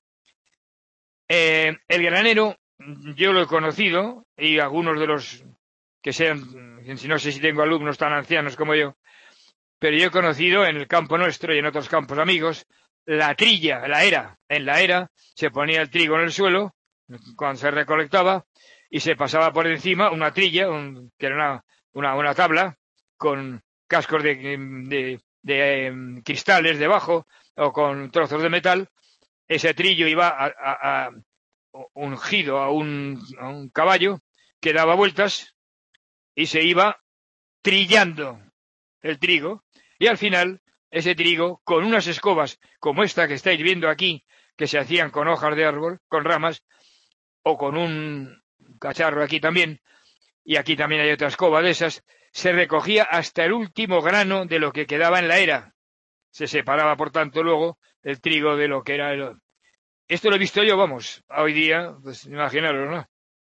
Eh, el granero, yo lo he conocido, y algunos de los que sean, si no sé si tengo alumnos tan ancianos como yo, pero yo he conocido en el campo nuestro y en otros campos amigos, la trilla, la era. En la era se ponía el trigo en el suelo, cuando se recolectaba, y se pasaba por encima una trilla, un, que era una, una, una tabla, con cascos de, de, de um, cristales debajo, o con trozos de metal. Ese trillo iba a, a, a ungido a un, a un caballo que daba vueltas y se iba trillando el trigo, y al final ese trigo, con unas escobas como esta que estáis viendo aquí, que se hacían con hojas de árbol, con ramas, o con un cacharro aquí también, y aquí también hay otra escoba de esas, se recogía hasta el último grano de lo que quedaba en la era. Se separaba, por tanto, luego el trigo de lo que era el... Esto lo he visto yo, vamos, hoy día, pues imaginaros, ¿no?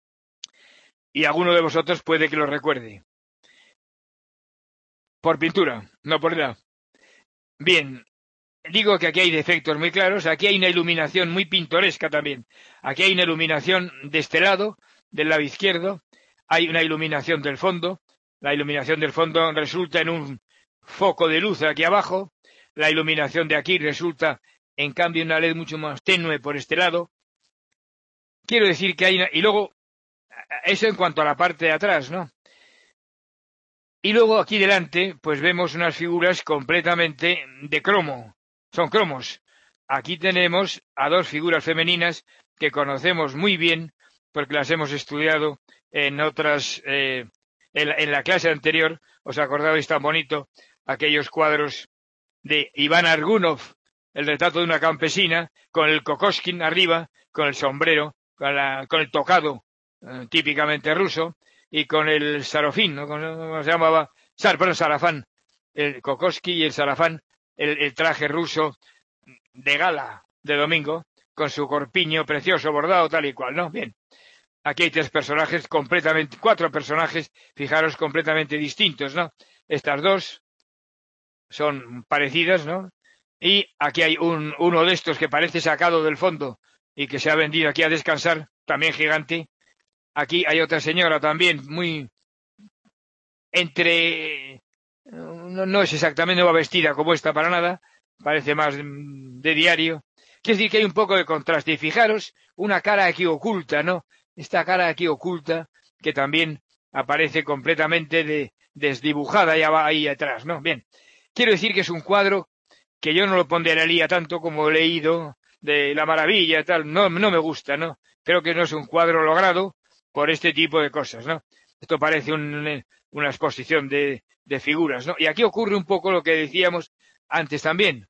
Y alguno de vosotros puede que lo recuerde. Por pintura, no por nada. Bien, digo que aquí hay defectos muy claros, aquí hay una iluminación muy pintoresca también. Aquí hay una iluminación de este lado, del lado izquierdo, hay una iluminación del fondo, la iluminación del fondo resulta en un foco de luz aquí abajo, la iluminación de aquí resulta en cambio una led mucho más tenue por este lado. Quiero decir que hay una... Y luego, eso en cuanto a la parte de atrás, ¿no? Y luego aquí delante, pues vemos unas figuras completamente de cromo. Son cromos. Aquí tenemos a dos figuras femeninas que conocemos muy bien porque las hemos estudiado en otras, eh, en, la, en la clase anterior. ¿Os acordáis tan bonito aquellos cuadros de Iván Argunov, el retrato de una campesina, con el kokoskin arriba, con el sombrero, con, la, con el tocado eh, típicamente ruso, y con el sarofín, ¿no? ¿Cómo se llamaba? Sar, perdón, sarafán. El Kokoski y el sarafán, el, el traje ruso de gala de domingo, con su corpiño precioso bordado, tal y cual, ¿no? Bien. Aquí hay tres personajes completamente, cuatro personajes, fijaros, completamente distintos, ¿no? Estas dos son parecidas, ¿no? Y aquí hay un, uno de estos que parece sacado del fondo y que se ha vendido aquí a descansar, también gigante. Aquí hay otra señora también muy entre... No, no es exactamente, no va vestida como esta para nada, parece más de diario. Quiere decir que hay un poco de contraste. Y fijaros, una cara aquí oculta, ¿no? Esta cara aquí oculta que también aparece completamente de, desdibujada, ya va ahí atrás, ¿no? Bien, quiero decir que es un cuadro que yo no lo ponderaría tanto como he leído de La Maravilla y tal, no, no me gusta, ¿no? Creo que no es un cuadro logrado por este tipo de cosas, ¿no? Esto parece un, una exposición de, de figuras, ¿no? Y aquí ocurre un poco lo que decíamos antes también.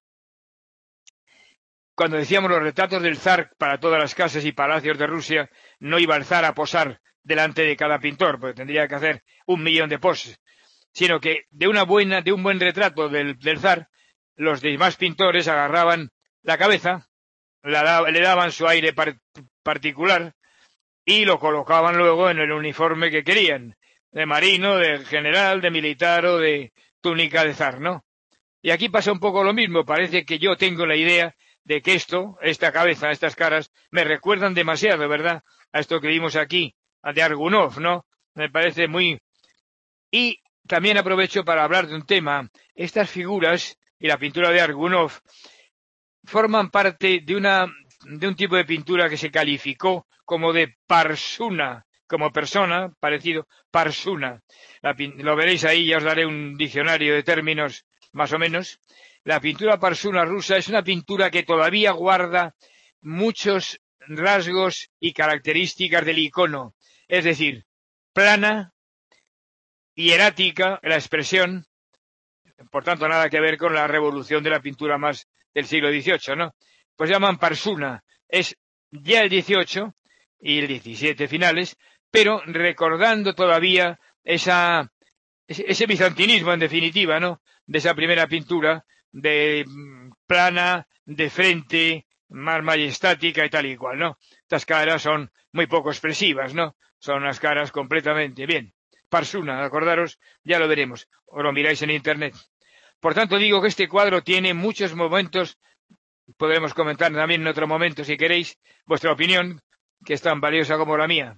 Cuando decíamos los retratos del zar para todas las casas y palacios de Rusia, no iba el zar a posar delante de cada pintor, porque tendría que hacer un millón de poses, sino que de una buena, de un buen retrato del, del zar, los demás pintores agarraban la cabeza, la, le daban su aire par, particular y lo colocaban luego en el uniforme que querían, de marino, de general, de militar o de túnica de zar, ¿no? Y aquí pasa un poco lo mismo, parece que yo tengo la idea de que esto, esta cabeza, estas caras, me recuerdan demasiado, ¿verdad? A esto que vimos aquí, a de Argunov, ¿no? Me parece muy... Y también aprovecho para hablar de un tema. Estas figuras y la pintura de Argunov forman parte de una de un tipo de pintura que se calificó como de parsuna, como persona, parecido, parsuna. La, lo veréis ahí, ya os daré un diccionario de términos más o menos. La pintura parsuna rusa es una pintura que todavía guarda muchos rasgos y características del icono, es decir, plana, hierática, la expresión, por tanto nada que ver con la revolución de la pintura más del siglo dieciocho, ¿no? Pues llaman parsuna, es ya el dieciocho y el diecisiete finales, pero recordando todavía esa, ese bizantinismo en definitiva, ¿no? De esa primera pintura, de plana, de frente, más majestática y tal y cual, ¿no? Estas caras son muy poco expresivas, ¿no? Son unas caras completamente bien. Parsuna, acordaros, ya lo veremos, o lo miráis en internet. Por tanto, digo que este cuadro tiene muchos momentos, podremos comentar también en otro momento si queréis, vuestra opinión, que es tan valiosa como la mía,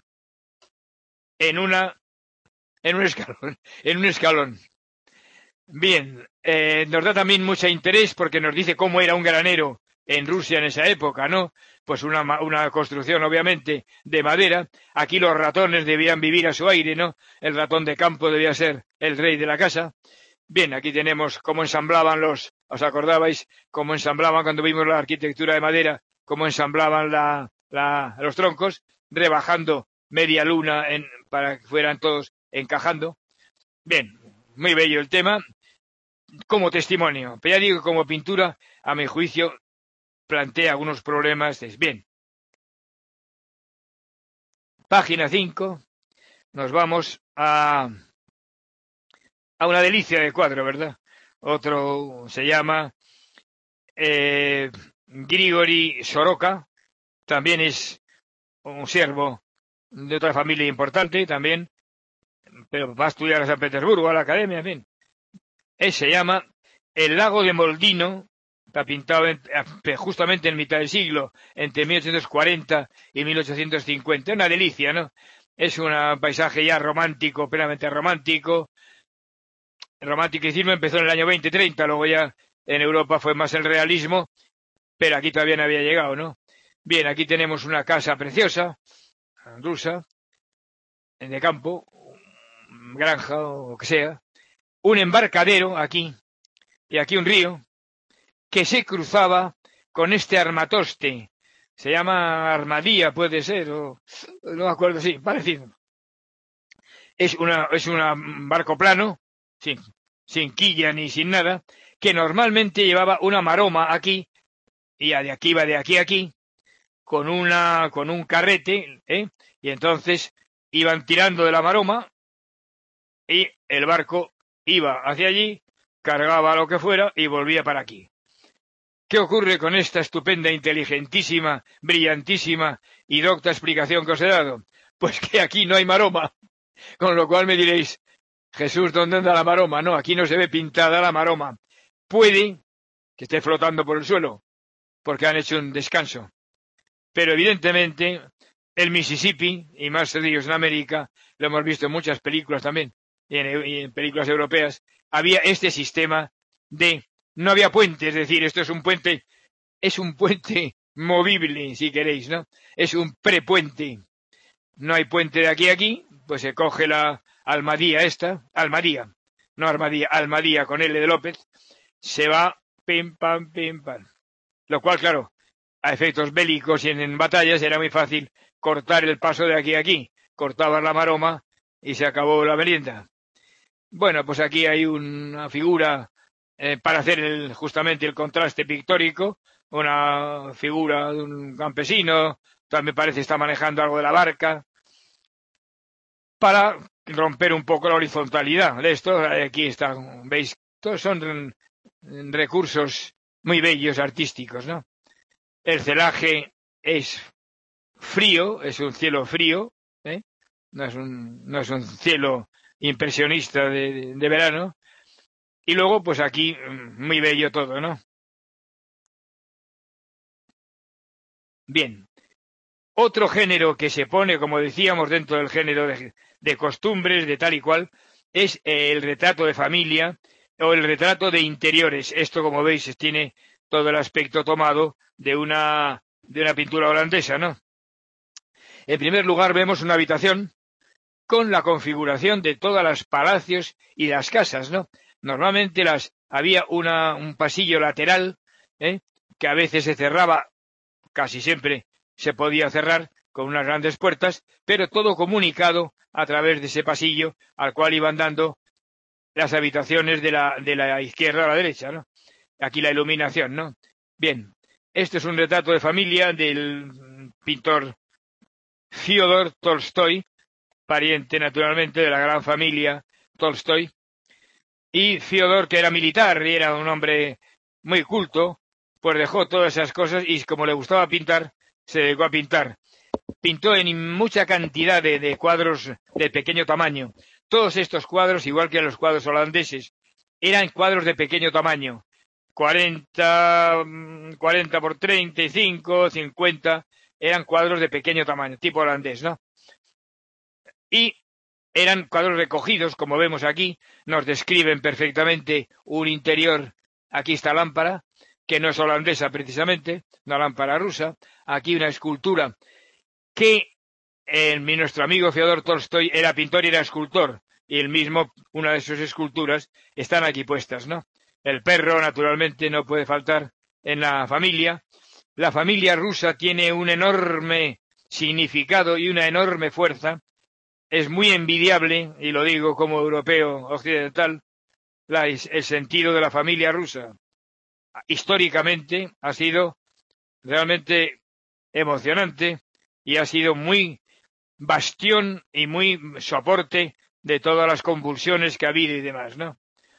en una, en un escalón, en un escalón. Bien, eh, nos da también mucho interés porque nos dice cómo era un granero en Rusia en esa época, ¿no? Pues una, una construcción, obviamente, de madera. Aquí los ratones debían vivir a su aire, ¿no? El ratón de campo debía ser el rey de la casa. Bien, aquí tenemos cómo ensamblaban los, ¿os acordabais? Cómo ensamblaban cuando vimos la arquitectura de madera, cómo ensamblaban la, la, los troncos, rebajando media luna en, para que fueran todos encajando. Bien, muy bello el tema. Como testimonio, pero ya digo, como pintura, a mi juicio, plantea algunos problemas. Bien. Página cinco. Nos vamos a, a una delicia de cuadro, ¿verdad? Otro se llama eh, Grigori Soroka. También es un siervo de otra familia importante, también, pero va a estudiar a San Petersburgo, a la academia, en fin. Él se llama El lago de Moldino. Está pintado en, justamente en mitad del siglo, entre mil ochocientos cuarenta y mil ochocientos cincuenta. Una delicia, ¿no? Es un paisaje ya romántico, plenamente romántico. El romanticismo empezó en el año veinte treinta, luego ya en Europa fue más el realismo, pero aquí todavía no había llegado, ¿no? Bien, aquí tenemos una casa preciosa, rusa, de campo, granja o lo que sea. Un embarcadero aquí, y aquí un río, que se cruzaba con este armatoste. Se llama Armadía, puede ser, o no me acuerdo, sí, parecido. Es una, es un barco plano, sin, sin quilla ni sin nada, que normalmente llevaba una maroma aquí, y de aquí va de aquí a aquí, con una, con un carrete, ¿eh? Y entonces iban tirando de la maroma, y el barco iba hacia allí, cargaba lo que fuera, y volvía para aquí. ¿Qué ocurre con esta estupenda, inteligentísima, brillantísima y docta explicación que os he dado? Pues que aquí no hay maroma. Con lo cual me diréis, Jesús, ¿dónde anda la maroma? No, aquí no se ve pintada la maroma. Puede que esté flotando por el suelo, porque han hecho un descanso. Pero evidentemente el Mississippi, y más ríos en América, lo hemos visto en muchas películas también, y en, y en películas europeas, había este sistema de, no había puente, es decir, esto es un puente, es un puente movible, si queréis, ¿no? Es un prepuente. No hay puente de aquí a aquí, pues se coge la Almadía esta, Almadía, no Armadía, Almadía con L de López, se va, pim, pam, pim, pam. Lo cual, claro, a efectos bélicos y en, en batallas era muy fácil cortar el paso de aquí a aquí. Cortabas la maroma y se acabó la merienda. Bueno, pues aquí hay una figura eh, para hacer el, justamente el contraste pictórico, una figura de un campesino, también parece está manejando algo de la barca, para romper un poco la horizontalidad de esto. Aquí está, veis, todos son recursos muy bellos, artísticos, ¿no? El celaje es frío, es un cielo frío, ¿eh? No es un, no es un cielo impresionista de, de, de verano. Y luego, pues aquí, muy bello todo, ¿no? Bien. Otro género que se pone, como decíamos, dentro del género de, de costumbres, de tal y cual, es el retrato de familia o el retrato de interiores. Esto, como veis, tiene todo el aspecto tomado de una, de una pintura holandesa, ¿no? En primer lugar, vemos una habitación con la configuración de todas las palacios y las casas, ¿no? Normalmente las había una, un pasillo lateral, ¿eh? Que a veces se cerraba, casi siempre se podía cerrar con unas grandes puertas, pero todo comunicado a través de ese pasillo al cual iban dando las habitaciones de la, de la izquierda a la derecha, ¿no? Aquí la iluminación, ¿no? Bien, este es un retrato de familia del pintor Fyodor Tolstoy, pariente naturalmente de la gran familia Tolstoy, y Fyodor, que era militar y era un hombre muy culto, pues dejó todas esas cosas y como le gustaba pintar, se dedicó a pintar. Pintó en mucha cantidad de, de cuadros de pequeño tamaño. Todos estos cuadros, igual que los cuadros holandeses, eran cuadros de pequeño tamaño. cuarenta, cuarenta por treinta y cinco, cincuenta, eran cuadros de pequeño tamaño, tipo holandés, ¿no? Y eran cuadros recogidos, como vemos aquí, nos describen perfectamente un interior. Aquí está lámpara, que no es holandesa precisamente, una lámpara rusa. Aquí una escultura que eh, nuestro amigo Fyodor Tolstoy era pintor y era escultor, y el mismo, una de sus esculturas, están aquí puestas, ¿no? El perro, naturalmente, no puede faltar en la familia. La familia rusa tiene un enorme significado y una enorme fuerza. Es muy envidiable, y lo digo como europeo occidental, la, el sentido de la familia rusa. Históricamente ha sido realmente emocionante y ha sido muy bastión y muy soporte de todas las convulsiones que ha habido y demás, ¿no?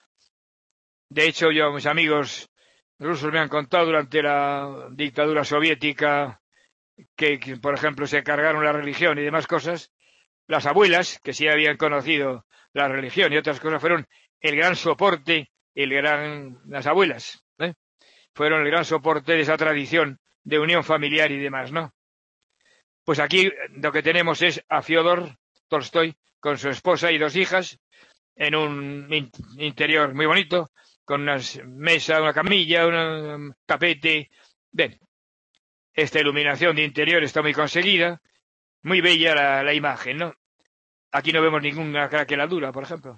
De hecho, yo, mis amigos rusos me han contado durante la dictadura soviética que, que, por ejemplo, se cargaron la religión y demás cosas. Las abuelas, que sí habían conocido la religión y otras cosas, fueron el gran soporte, el gran, las abuelas, ¿eh? Fueron el gran soporte de esa tradición de unión familiar y demás, ¿no? Pues aquí lo que tenemos es a Fyodor Tolstoy con su esposa y dos hijas en un in interior muy bonito, con una mesa, una camilla, un tapete. Bien, esta iluminación de interior está muy conseguida, muy bella la, la imagen, ¿no? Aquí no vemos ninguna craqueladura, por ejemplo.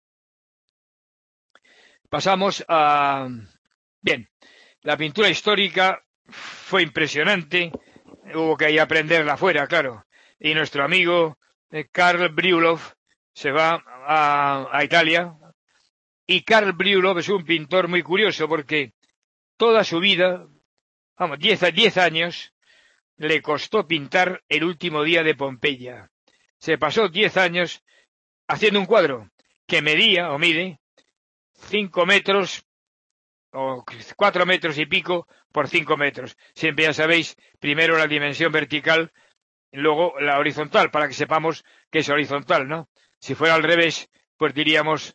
Pasamos a... Bien, la pintura histórica fue impresionante, hubo que aprenderla afuera, claro. Y nuestro amigo Karl Brjullov se va a, a Italia. Y Karl Brjullov es un pintor muy curioso porque toda su vida, vamos, diez, diez años, le costó pintar el último día de Pompeya. Se pasó diez años haciendo un cuadro que medía o mide cinco metros o cuatro metros y pico por cinco metros. Siempre ya sabéis, primero la dimensión vertical luego la horizontal, para que sepamos que es horizontal, ¿no? Si fuera al revés, pues diríamos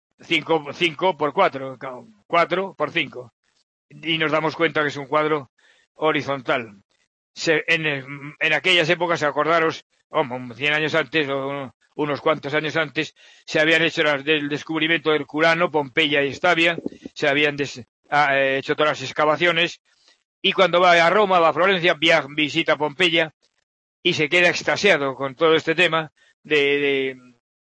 cinco por cuatro, cuatro por cinco. Y nos damos cuenta que es un cuadro horizontal. Se, en, en aquellas épocas, acordaros, oh, cien años antes o unos cuantos años antes, se habían hecho las del descubrimiento de Herculano, Pompeya y Estavia, se habían des, ah, hecho todas las excavaciones, y cuando va a Roma, va a Florencia, viaja, visita Pompeya, y se queda extasiado con todo este tema de, de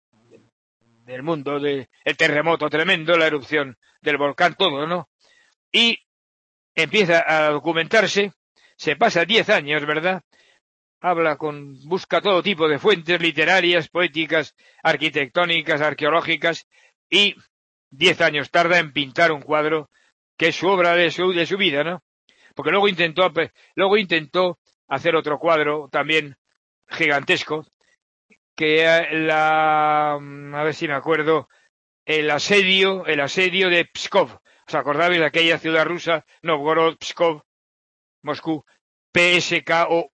del mundo, de el terremoto tremendo, la erupción del volcán, todo, ¿no? Y empieza a documentarse, se pasa diez años, ¿verdad? Habla con, busca todo tipo de fuentes literarias, poéticas, arquitectónicas, arqueológicas, y diez años tarda en pintar un cuadro que es su obra de su, de su vida, ¿no? Porque luego intentó, luego intentó hacer otro cuadro también gigantesco, que la, a ver si me acuerdo, el asedio, el asedio de Pskov. ¿Os acordáis de aquella ciudad rusa, Novgorod, Pskov, Moscú, P S K O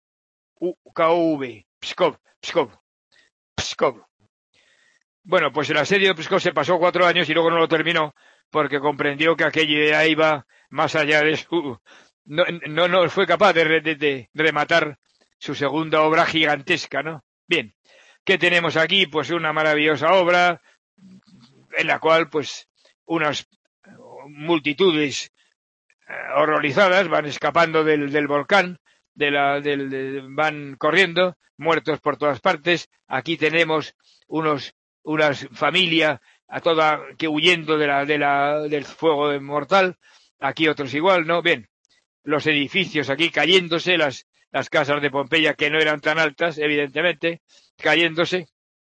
V, Pskov, Pskov, Pskov. Bueno, pues el asedio de Pskov se pasó cuatro años y luego no lo terminó porque comprendió que aquello ya iba más allá de su... No, no, no fue capaz de, de, de rematar su segunda obra gigantesca, ¿no? Bien, ¿qué tenemos aquí? Pues una maravillosa obra en la cual, pues, unas multitudes horrorizadas van escapando del, del volcán, de la, del, de, van corriendo, muertos por todas partes. Aquí tenemos unos, unas familias a toda que huyendo de la, de la, del fuego mortal. Aquí otros igual, ¿no? Bien, los edificios aquí cayéndose, las, las casas de Pompeya que no eran tan altas, evidentemente, cayéndose.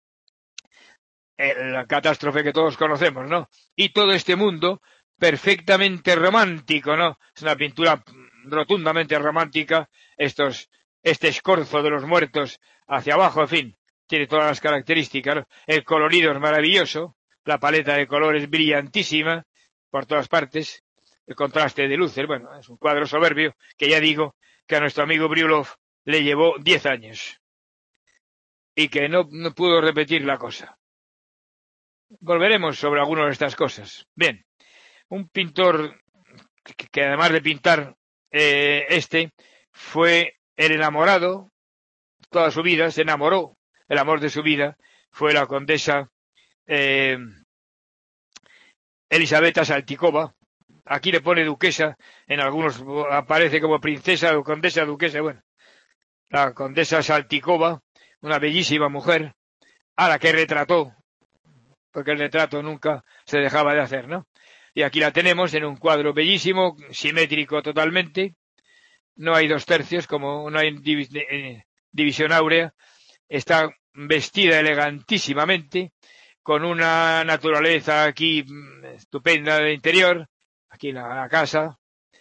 La catástrofe que todos conocemos, ¿no? Y todo este mundo perfectamente romántico, ¿no? Es una pintura rotundamente romántica, estos, este escorzo de los muertos hacia abajo, en fin, tiene todas las características, ¿no? El colorido es maravilloso, la paleta de colores brillantísima por todas partes, el contraste de luces, bueno, es un cuadro soberbio que ya digo que a nuestro amigo Briulov le llevó diez años y que no, no pudo repetir la cosa. Volveremos sobre algunas de estas cosas. Bien, un pintor que, que además de pintar eh, este, fue el enamorado, toda su vida se enamoró, el amor de su vida fue la condesa eh, Elisabetta Saltikova. Aquí le pone duquesa, en algunos aparece como princesa o condesa duquesa, bueno, la condesa Saltikova, una bellísima mujer, a la que retrató, porque el retrato nunca se dejaba de hacer, ¿no? Y aquí la tenemos en un cuadro bellísimo, simétrico totalmente, no hay dos tercios, como no hay división áurea, está vestida elegantísimamente, con una naturaleza aquí estupenda de interior, aquí en la, la casa,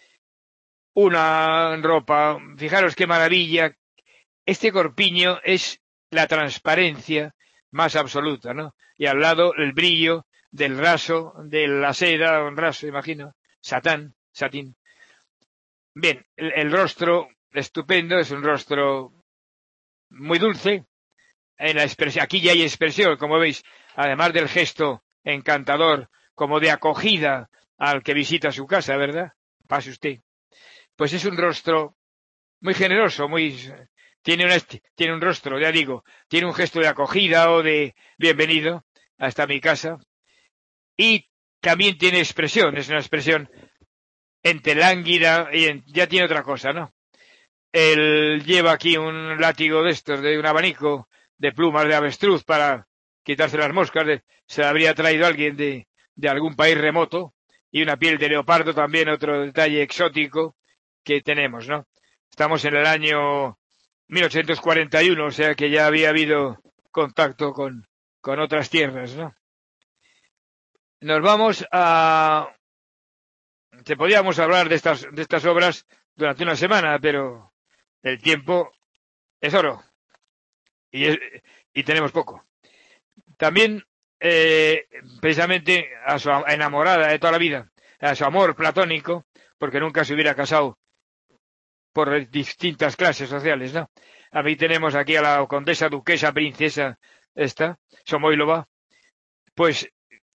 una ropa, fijaros qué maravilla, este corpiño es la transparencia más absoluta, ¿no? Y al lado el brillo del raso, de la seda, un raso, imagino, satán, satín. Bien, el, el rostro estupendo, es un rostro muy dulce, en la expresión, aquí ya hay expresión, como veis, además del gesto encantador, como de acogida al que visita su casa, ¿verdad? Pase usted. Pues es un rostro muy generoso, muy... Tiene, una, tiene un rostro, ya digo, tiene un gesto de acogida o de bienvenido hasta mi casa. Y también tiene expresión, es una expresión entre lánguida y en, ya tiene otra cosa, ¿no? Él lleva aquí un látigo de estos, de un abanico de plumas de avestruz para quitarse las moscas. De, se le habría traído alguien de, de algún país remoto. Y una piel de leopardo también, otro detalle exótico que tenemos, ¿no? Estamos en el año mil ochocientos cuarenta y uno, o sea que ya había habido contacto con, con otras tierras, ¿no? Nos vamos a... Te podíamos hablar de estas, de estas obras durante una semana, pero el tiempo es oro y, es, y tenemos poco. También, eh, precisamente, a su enamorada de toda la vida, a su amor platónico, porque nunca se hubiera casado por distintas clases sociales, ¿no? A mí tenemos aquí a la condesa, duquesa, princesa, esta, Samoylova, pues,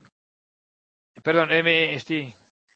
perdón, M, estoy,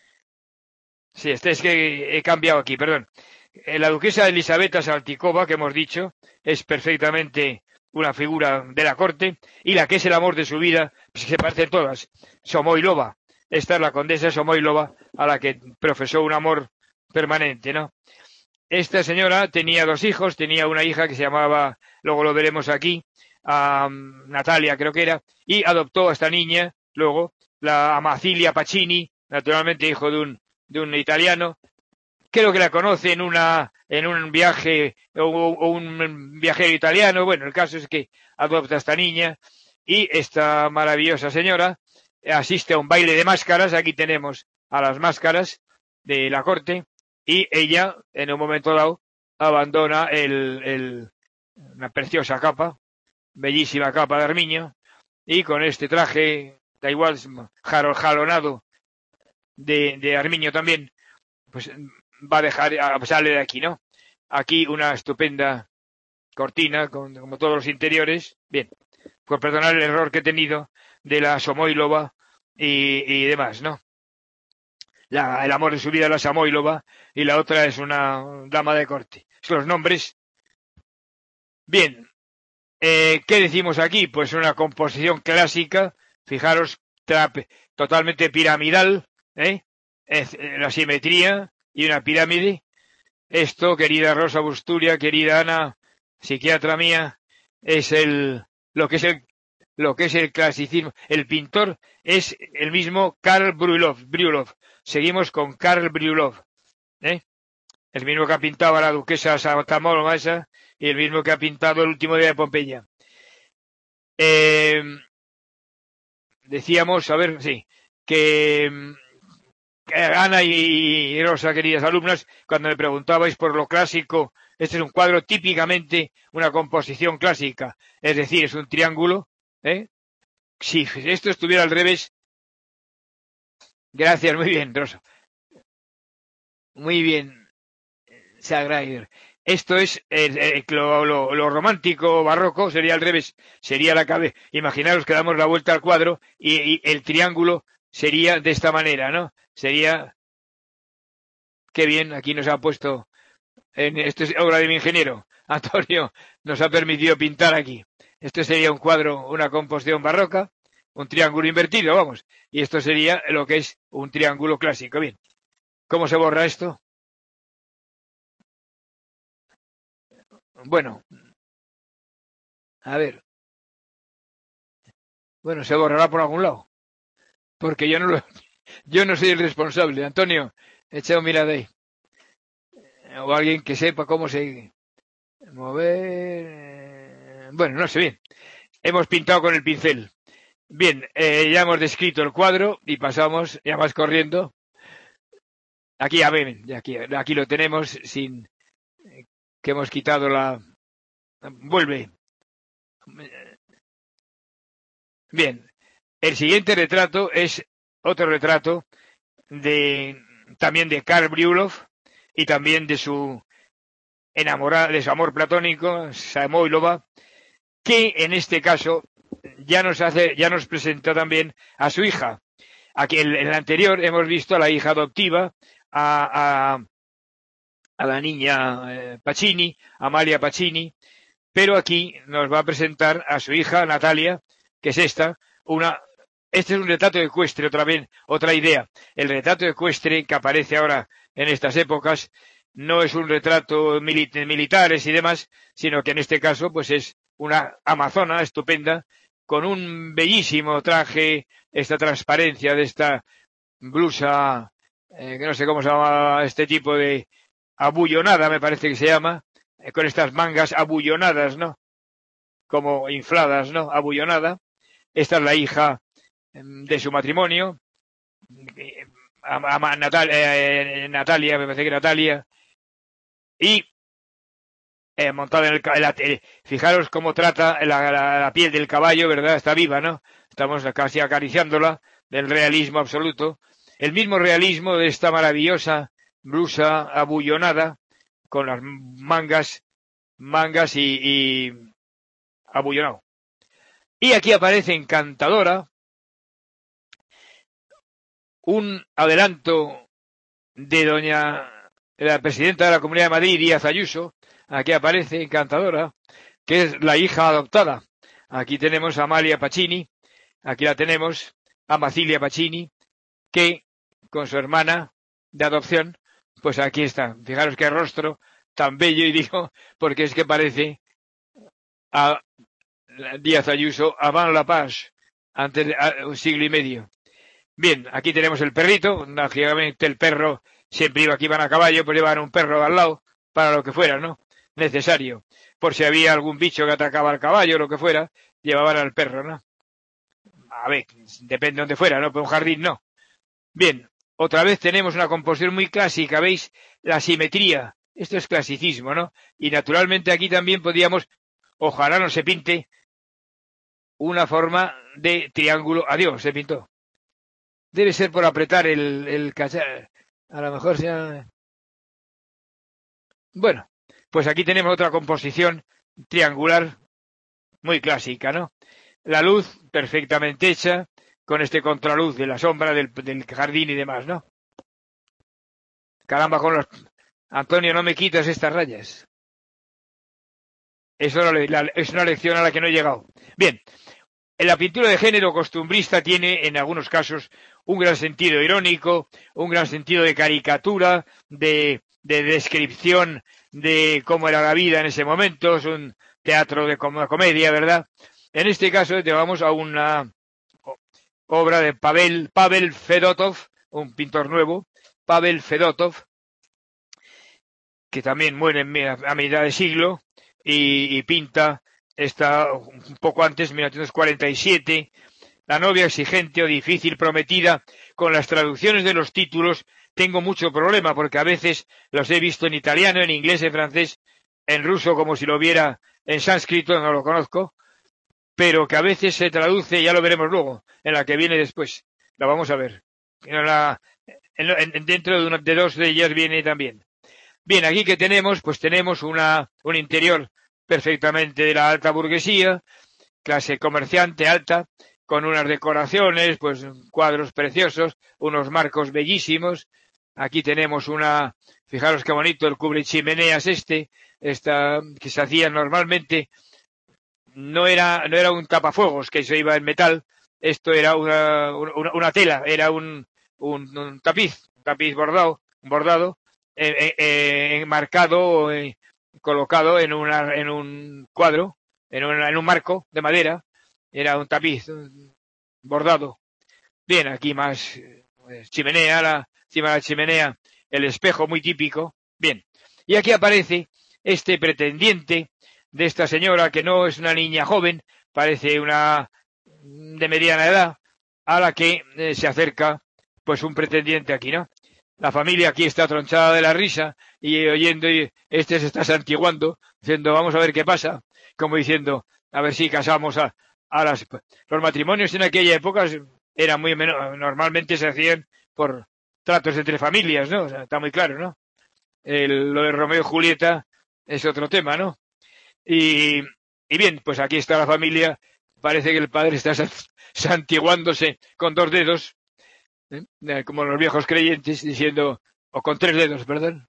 sí, este es que he cambiado aquí, perdón. La duquesa Elisabetta Saltikova, que hemos dicho, es perfectamente una figura de la corte, y la que es el amor de su vida, pues se parecen todas. Samoylova, esta es la condesa Samoylova, a la que profesó un amor permanente, ¿no? Esta señora tenía dos hijos, tenía una hija que se llamaba, luego lo veremos aquí, um, Natalia creo que era, y adoptó a esta niña, luego, la Amacilia Pacini, naturalmente hijo de un, de un italiano. Creo que la conoce en una, en un viaje, o, o un viajero italiano. Bueno, el caso es que adopta a esta niña, y esta maravillosa señora asiste a un baile de máscaras. Aquí tenemos a las máscaras de la corte, y ella, en un momento dado, abandona el, el, una preciosa capa, bellísima capa de armiño, y con este traje, da igual, jalonado de, de armiño también, pues va a dejar, a sale de aquí, ¿no? Aquí una estupenda cortina, con, como todos los interiores. Bien, por perdonar el error que he tenido de la Samoylova y, y demás, ¿no? La, el amor de su vida, la Samoylova, y la otra es una dama de corte. Son los nombres. Bien, eh, ¿qué decimos aquí? Pues una composición clásica, fijaros, trap, totalmente piramidal, ¿eh? Es, eh, la simetría y una pirámide. Esto, querida Rosa Busturia, querida Ana, psiquiatra mía, es el, lo que es el, lo que es el clasicismo. El pintor es el mismo Karl Brülov, Brülov. Seguimos con Karl Brülov, ¿eh? El mismo que ha pintado a la duquesa Samoylova esa, y el mismo que ha pintado el último día de Pompeya. Eh, decíamos, a ver, sí, que Ana y Rosa, queridas alumnas, cuando me preguntabais por lo clásico, este es un cuadro típicamente una composición clásica, es decir, es un triángulo, ¿eh? Si esto estuviera al revés. Gracias, muy bien, Rosa. Muy bien, Sagrader. Esto es el, el, lo, lo, lo romántico barroco, sería al revés, sería la cabeza. Imaginaros que damos la vuelta al cuadro y, y el triángulo sería de esta manera, ¿no? Sería, qué bien, aquí nos ha puesto, en, esto es obra de mi ingeniero, Antonio, nos ha permitido pintar aquí. Esto sería un cuadro, una composición barroca, un triángulo invertido, vamos, y esto sería lo que es un triángulo clásico. Bien, ¿cómo se borra esto? Bueno, a ver, bueno, se borrará por algún lado, porque yo no lo, yo no soy el responsable. Antonio, echa un mirada ahí, o alguien que sepa cómo se mover. Bueno, no sé bien. Hemos pintado con el pincel. Bien, eh, ya hemos descrito el cuadro y pasamos, ya más corriendo. Aquí, a ver, aquí, aquí lo tenemos sin que hemos quitado la. Vuelve. Bien, el siguiente retrato es otro retrato de también de Karl Brülov y también de su enamorada, de su amor platónico, Samoylova, que en este caso ya nos hace, ya nos presenta también a su hija. Aquí en el anterior hemos visto a la hija adoptiva, a, a, a la niña eh, Pacini, Amalia Pacini, pero aquí nos va a presentar a su hija Natalia, que es esta, una, este es un retrato ecuestre, otra vez, otra idea. El retrato ecuestre que aparece ahora en estas épocas no es un retrato mili- militares y demás, sino que en este caso pues es una amazona estupenda, con un bellísimo traje, esta transparencia de esta blusa, eh, que no sé cómo se llama este tipo de abullonada, me parece que se llama, eh, con estas mangas abullonadas, ¿no? Como infladas, ¿no? Abullonada. Esta es la hija eh, de su matrimonio, eh, a, a Natal, eh, Natalia, me parece que Natalia, y eh, montada en el caballo. Fijaros cómo trata la, la, la piel del caballo, ¿verdad? Está viva, ¿no? Estamos casi acariciándola, del realismo absoluto. El mismo realismo de esta maravillosa blusa abullonada, con las mangas, mangas y, y abullonado. Y aquí aparece encantadora un adelanto de doña la presidenta de la Comunidad de Madrid, Díaz Ayuso. Aquí aparece encantadora, que es la hija adoptada. Aquí tenemos a Amalia Pacini, aquí la tenemos, a Macilia Pacini, que con su hermana de adopción, pues aquí está. Fijaros qué rostro tan bello, y digo, porque es que parece a Díaz Ayuso, avant la page, antes de a, un siglo y medio. Bien, aquí tenemos el perrito, lógicamente el perro siempre iba, aquí iban a caballo, pues llevaban un perro al lado, para lo que fuera, ¿no? Necesario. Por si había algún bicho que atacaba al caballo o lo que fuera, llevaban al perro, ¿no? A ver, depende de dónde fuera, ¿no? Pero un jardín no. Bien, otra vez tenemos una composición muy clásica, ¿veis? La simetría. Esto es clasicismo, ¿no? Y naturalmente aquí también podríamos, ojalá no se pinte, una forma de triángulo. Adiós, se pintó. Debe ser por apretar el, el cacharro. A lo mejor sea... Bueno, pues aquí tenemos otra composición triangular muy clásica, ¿no? La luz perfectamente hecha, con este contraluz de la sombra del, del jardín y demás, ¿no? Caramba, con los... Antonio, no me quitas estas rayas. Eso es una lección a la que no he llegado. Bien, la pintura de género costumbrista tiene, en algunos casos, un gran sentido irónico, un gran sentido de caricatura, de, de descripción de cómo era la vida en ese momento. Es un teatro de com comedia, ¿verdad? En este caso, llevamos a una obra de Pavel, Pavel Fedotov, un pintor nuevo, Pavel Fedotov, que también muere a mitad de siglo y, y pinta esta un poco antes, mil novecientos cuarenta y siete, La novia exigente o difícil prometida. Con las traducciones de los títulos tengo mucho problema porque a veces los he visto en italiano, en inglés, en francés, en ruso, como si lo viera en sánscrito, no lo conozco, pero que a veces se traduce, ya lo veremos luego, en la que viene después. La vamos a ver. En la, en, en, dentro de, una, de dos de ellas viene también. Bien, aquí que tenemos, pues tenemos una, un interior perfectamente de la alta burguesía, clase comerciante alta, con unas decoraciones, pues cuadros preciosos, unos marcos bellísimos. Aquí tenemos una, fijaros qué bonito el cubre chimeneas este, esta, que se hacía normalmente, no era, no era un tapafuegos que se iba en metal, esto era una, una, una tela, era un, un, un tapiz, un tapiz bordado, bordado, eh, eh, enmarcado, eh, colocado en una, en un cuadro, en, una, en un marco de madera. Era un tapiz bordado. Bien, aquí más pues, chimenea, la, encima de la chimenea, el espejo muy típico. Bien, y aquí aparece este pretendiente de esta señora, que no es una niña joven, parece una de mediana edad, a la que eh, se acerca pues un pretendiente aquí, ¿no? La familia aquí está tronchada de la risa y oyendo, y este se está santiguando, diciendo, vamos a ver qué pasa, como diciendo, a ver si casamos a, a las... Los matrimonios en aquella época eran muy menos, normalmente se hacían por tratos entre familias, ¿no? O sea, está muy claro, ¿no? El, lo de Romeo y Julieta es otro tema, ¿no? Y, y bien, pues aquí está la familia, parece que el padre está santiguándose con dos dedos, ¿eh? Como los viejos creyentes, diciendo, o con tres dedos, perdón,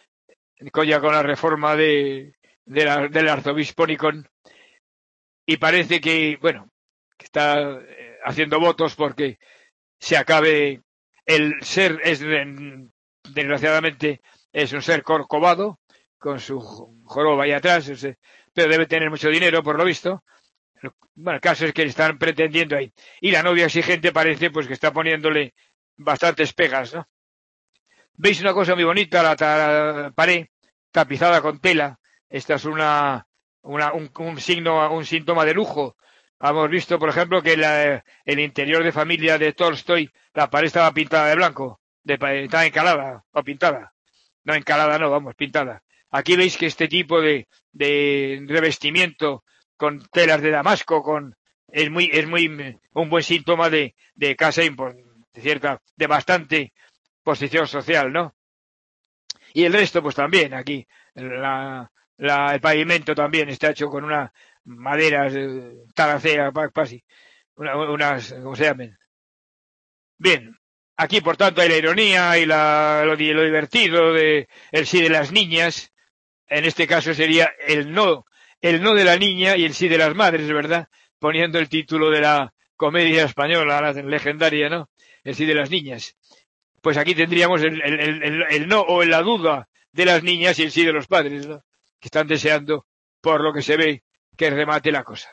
ya con la reforma de, de la, del arzobispo Nicón, y parece que, bueno, que está haciendo votos porque se acabe el ser, es desgraciadamente, es un ser corcovado, con su joroba ahí atrás, pero debe tener mucho dinero, por lo visto. Bueno, el caso es que están pretendiendo ahí. Y la novia exigente parece pues que está poniéndole bastantes pegas, ¿no? ¿Veis una cosa muy bonita? La, la pared tapizada con tela. Esta es una, una un, un signo, un síntoma de lujo. Hemos visto, por ejemplo, que la, el interior de familia de Tolstoy, la pared estaba pintada de blanco, de, estaba encalada o pintada. No encalada, no, vamos, pintada. Aquí veis que este tipo de, de revestimiento con telas de damasco, con es muy es muy un buen síntoma de, de casa de cierta, de bastante posición social, ¿no? Y el resto, pues también, aquí la, la, el pavimento también está hecho con una maderas, eh, taracea, casi, una, unas, ¿cómo se llaman? Bien, aquí por tanto hay la ironía y la, lo, lo divertido de el sí de las niñas. En este caso sería el no, el no de la niña y el sí de las madres, ¿verdad? Poniendo el título de la comedia española, la legendaria, ¿no? El sí de las niñas. Pues aquí tendríamos el, el, el, el no o la duda de las niñas y el sí de los padres, ¿no? Que están deseando, por lo que se ve, que remate la cosa.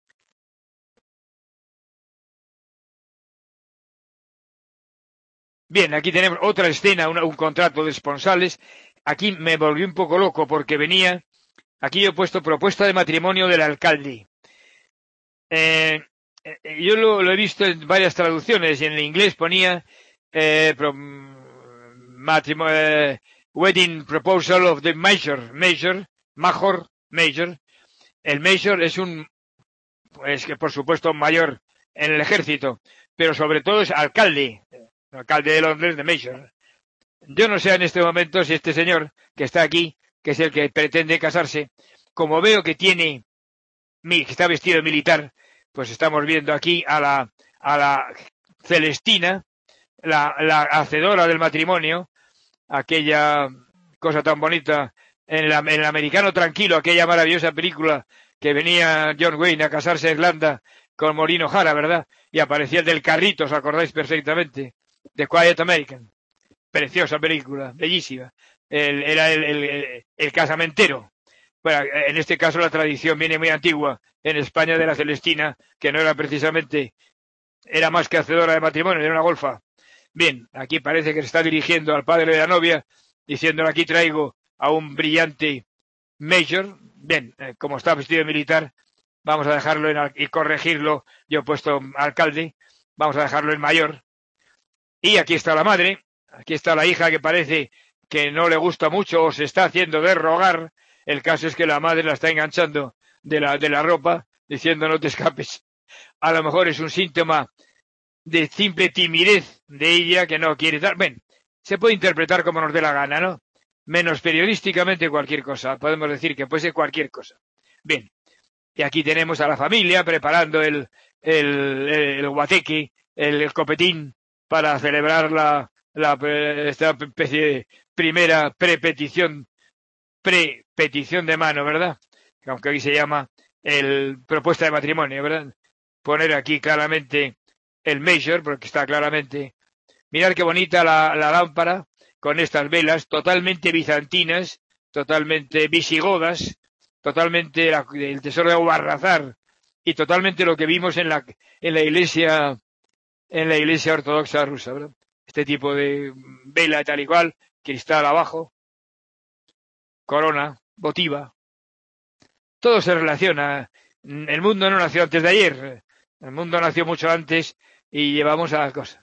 Bien, aquí tenemos otra escena, una, un contrato de esponsales. Aquí me volví un poco loco porque venía, aquí yo he puesto propuesta de matrimonio del alcalde. Eh, yo lo, lo he visto en varias traducciones y en el inglés ponía eh, pro, matrimonio, eh, wedding proposal of the major, major, major, major. El major es un, es que por supuesto mayor en el ejército, pero sobre todo es alcalde, alcalde de Londres de Major. Yo no sé en este momento si este señor que está aquí, que es el que pretende casarse, como veo que tiene, que está vestido de militar, pues estamos viendo aquí a la, a la Celestina, la, la hacedora del matrimonio, aquella cosa tan bonita, en, la, en el Americano Tranquilo, aquella maravillosa película que venía John Wayne a casarse a Irlanda con Maureen O'Hara, ¿verdad? Y aparecía el del carrito, os acordáis perfectamente, The Quiet American. Preciosa película, bellísima. El, era el, el, el, el casamentero. Bueno, en este caso la tradición viene muy antigua en España de la Celestina, que no era precisamente, era más que hacedora de matrimonio, era una golfa. Bien, aquí parece que se está dirigiendo al padre de la novia, diciéndole aquí traigo a un brillante Major. Bien, eh, como está vestido de militar, vamos a dejarlo en, y corregirlo. Yo he puesto alcalde, vamos a dejarlo en mayor. Y aquí está la madre, aquí está la hija que parece que no le gusta mucho o se está haciendo de rogar. El caso es que la madre la está enganchando de la, de la ropa, diciendo no te escapes. A lo mejor es un síntoma de simple timidez de ella que no quiere dar. Bueno, se puede interpretar como nos dé la gana, ¿no? Menos periodísticamente cualquier cosa. Podemos decir que puede ser cualquier cosa. Bien. Y aquí tenemos a la familia preparando el, el, el guateque, el, el copetín para celebrar la, la, esta especie de primera prepetición, prepetición de mano, ¿verdad? Aunque hoy se llama el propuesta de matrimonio, ¿verdad? Poner aquí claramente el Major, porque está claramente. Mirad qué bonita la, la lámpara con estas velas totalmente bizantinas, totalmente visigodas, totalmente la, el tesoro de Ubarrazar y totalmente lo que vimos en la en la iglesia en la iglesia ortodoxa rusa, ¿verdad? Este tipo de vela tal y cual, cristal abajo, corona, votiva, todo se relaciona. El mundo no nació antes de ayer, el mundo nació mucho antes y llevamos a las cosas.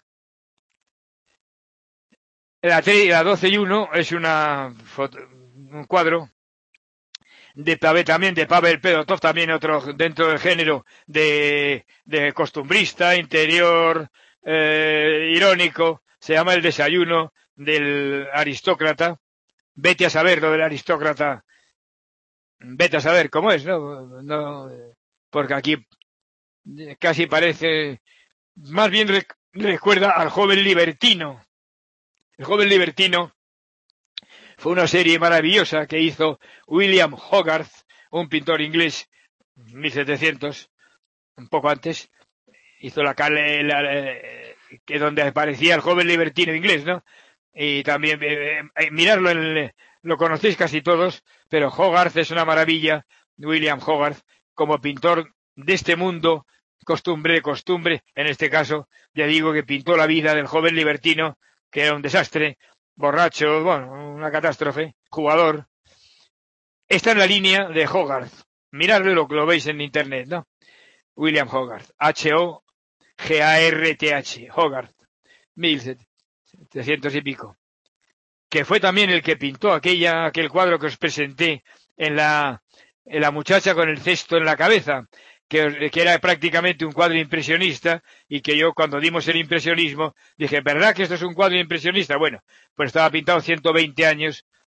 La, la doce y uno es una foto, un cuadro de Pavel, también de Pavel Fedotov, también otro dentro del género de, de costumbrista, interior, eh, irónico. Se llama El desayuno del aristócrata. Vete a saber lo del aristócrata. Vete a saber cómo es, ¿no? No, porque aquí casi parece, más bien rec recuerda al joven libertino. El joven libertino fue una serie maravillosa que hizo William Hogarth, un pintor inglés, mil setecientos, un poco antes. Hizo la, la, la que donde aparecía el joven libertino inglés, ¿no? Y también, eh, eh, mirarlo, en, lo conocéis casi todos, pero Hogarth es una maravilla, William Hogarth, como pintor de este mundo, costumbre de costumbre, en este caso, ya digo que pintó la vida del joven libertino, que era un desastre, borracho, bueno, una catástrofe, jugador. Está en la línea de Hogarth. Miradlo lo que lo veis en internet, ¿no? William Hogarth, H O G A R T H, Hogarth, mil setecientos y pico. Que fue también el que pintó aquella, aquel cuadro que os presenté en la, en la muchacha con el cesto en la cabeza, que, que era prácticamente un cuadro impresionista y que yo cuando dimos el impresionismo dije, ¿verdad que esto es un cuadro impresionista? Bueno, pues estaba pintado ciento veinte años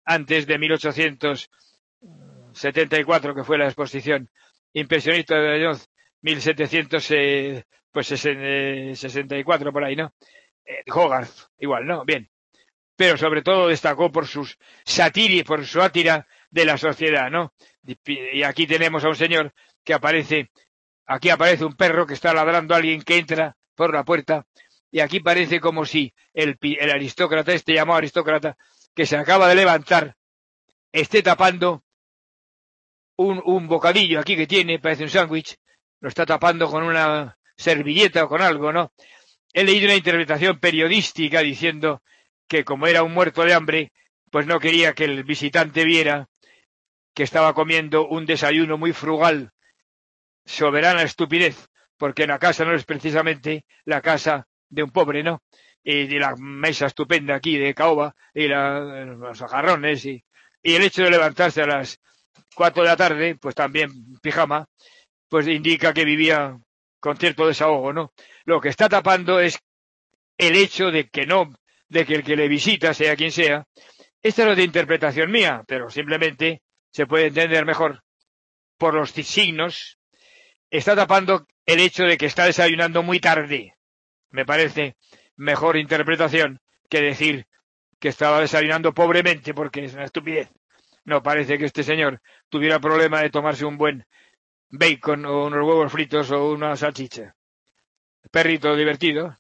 antes de mil ochocientos setenta y cuatro, que fue la exposición impresionista de Añoz, mil setecientos eh, pues sesenta y cuatro por ahí, ¿no? Eh, Hogarth, igual, ¿no? Bien. Pero sobre todo destacó por sus satiras, por su sátira de la sociedad, ¿no? Y aquí tenemos a un señor que aparece, aquí aparece un perro que está ladrando a alguien que entra por la puerta, y aquí parece como si el, el aristócrata, este llamado aristócrata, que se acaba de levantar, esté tapando un, un bocadillo aquí que tiene, parece un sándwich, lo está tapando con una servilleta o con algo, ¿no? He leído una interpretación periodística diciendo que como era un muerto de hambre, pues no quería que el visitante viera que estaba comiendo un desayuno muy frugal, soberana estupidez, porque en la casa no es precisamente la casa de un pobre, ¿no? Y de la mesa estupenda aquí de caoba, y la, los jarrones, y, y el hecho de levantarse a las cuatro de la tarde, pues también pijama, pues indica que vivía con cierto desahogo, ¿no? Lo que está tapando es el hecho de que no, de que el que le visita, sea quien sea, esta no es de interpretación mía, pero simplemente se puede entender mejor por los signos, está tapando el hecho de que está desayunando muy tarde. Me parece mejor interpretación que decir que estaba desayunando pobremente, porque es una estupidez. No parece que este señor tuviera problema de tomarse un buen bacon o unos huevos fritos o una salchicha. Perrito divertido.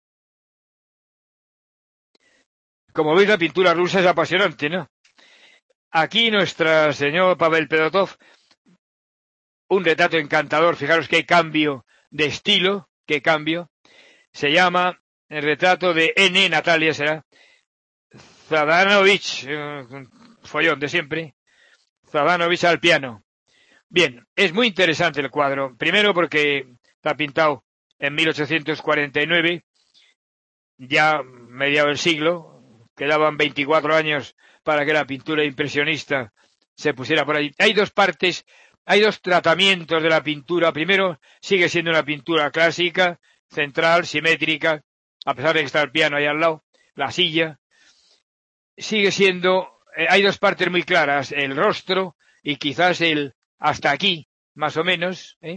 Como veis, la pintura rusa es apasionante, ¿no? Aquí nuestra señor Pavel Pedotov, un retrato encantador. Fijaros qué cambio de estilo, qué cambio. Se llama el retrato de N. Natalia, será Zadanovich, eh, follón de siempre. Zadanovich al piano. Bien, es muy interesante el cuadro. Primero porque está pintado en mil ochocientos cuarenta y nueve, ya mediado el siglo. Quedaban veinticuatro años para que la pintura impresionista se pusiera por ahí. Hay dos partes, hay dos tratamientos de la pintura. Primero, sigue siendo una pintura clásica, central, simétrica, a pesar de que está el piano ahí al lado, la silla. Sigue siendo, eh, hay dos partes muy claras, el rostro y quizás el hasta aquí, más o menos, ¿eh?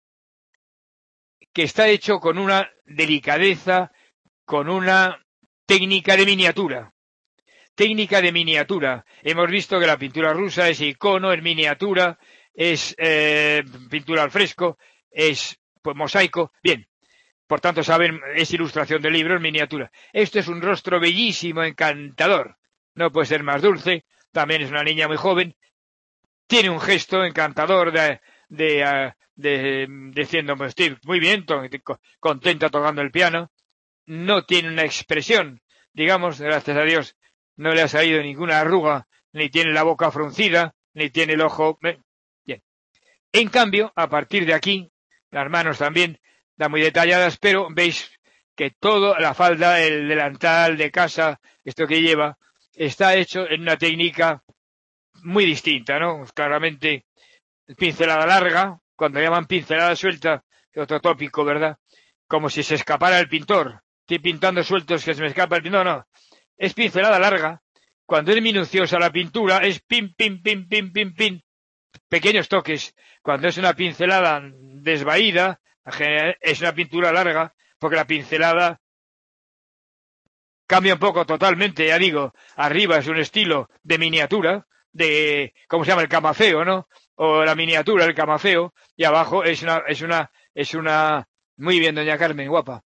Que está hecho con una delicadeza, con una técnica de miniatura. Técnica de miniatura. Hemos visto que la pintura rusa es icono, es miniatura, es eh, pintura al fresco, es pues, mosaico. Bien, por tanto saben, es ilustración de libros, miniatura. Esto es un rostro bellísimo, encantador. No puede ser más dulce. También es una niña muy joven. Tiene un gesto encantador de, de, de, de diciendo, pues, estoy muy bien, contenta tocando el piano. No tiene una expresión, digamos, gracias a Dios, no le ha salido ninguna arruga, ni tiene la boca fruncida, ni tiene el ojo. Bien. En cambio, a partir de aquí, las manos también están muy detalladas, pero veis que toda la falda, el delantal de casa, esto que lleva, está hecho en una técnica muy distinta, ¿no? Claramente, pincelada larga, cuando llaman pincelada suelta, otro tópico, ¿verdad? Como si se escapara el pintor. Estoy pintando sueltos que se me escapa el pintor, no, no. Es pincelada larga. Cuando es minuciosa la pintura, es pim, pim, pim, pim, pim, pim. Pequeños toques. Cuando es una pincelada desvaída, es una pintura larga, porque la pincelada cambia un poco totalmente, ya digo. Arriba es un estilo de miniatura, de, ¿cómo se llama? El camafeo, ¿no? O la miniatura, el camafeo, y abajo es una, es una, es una, muy bien, doña Carmen, guapa.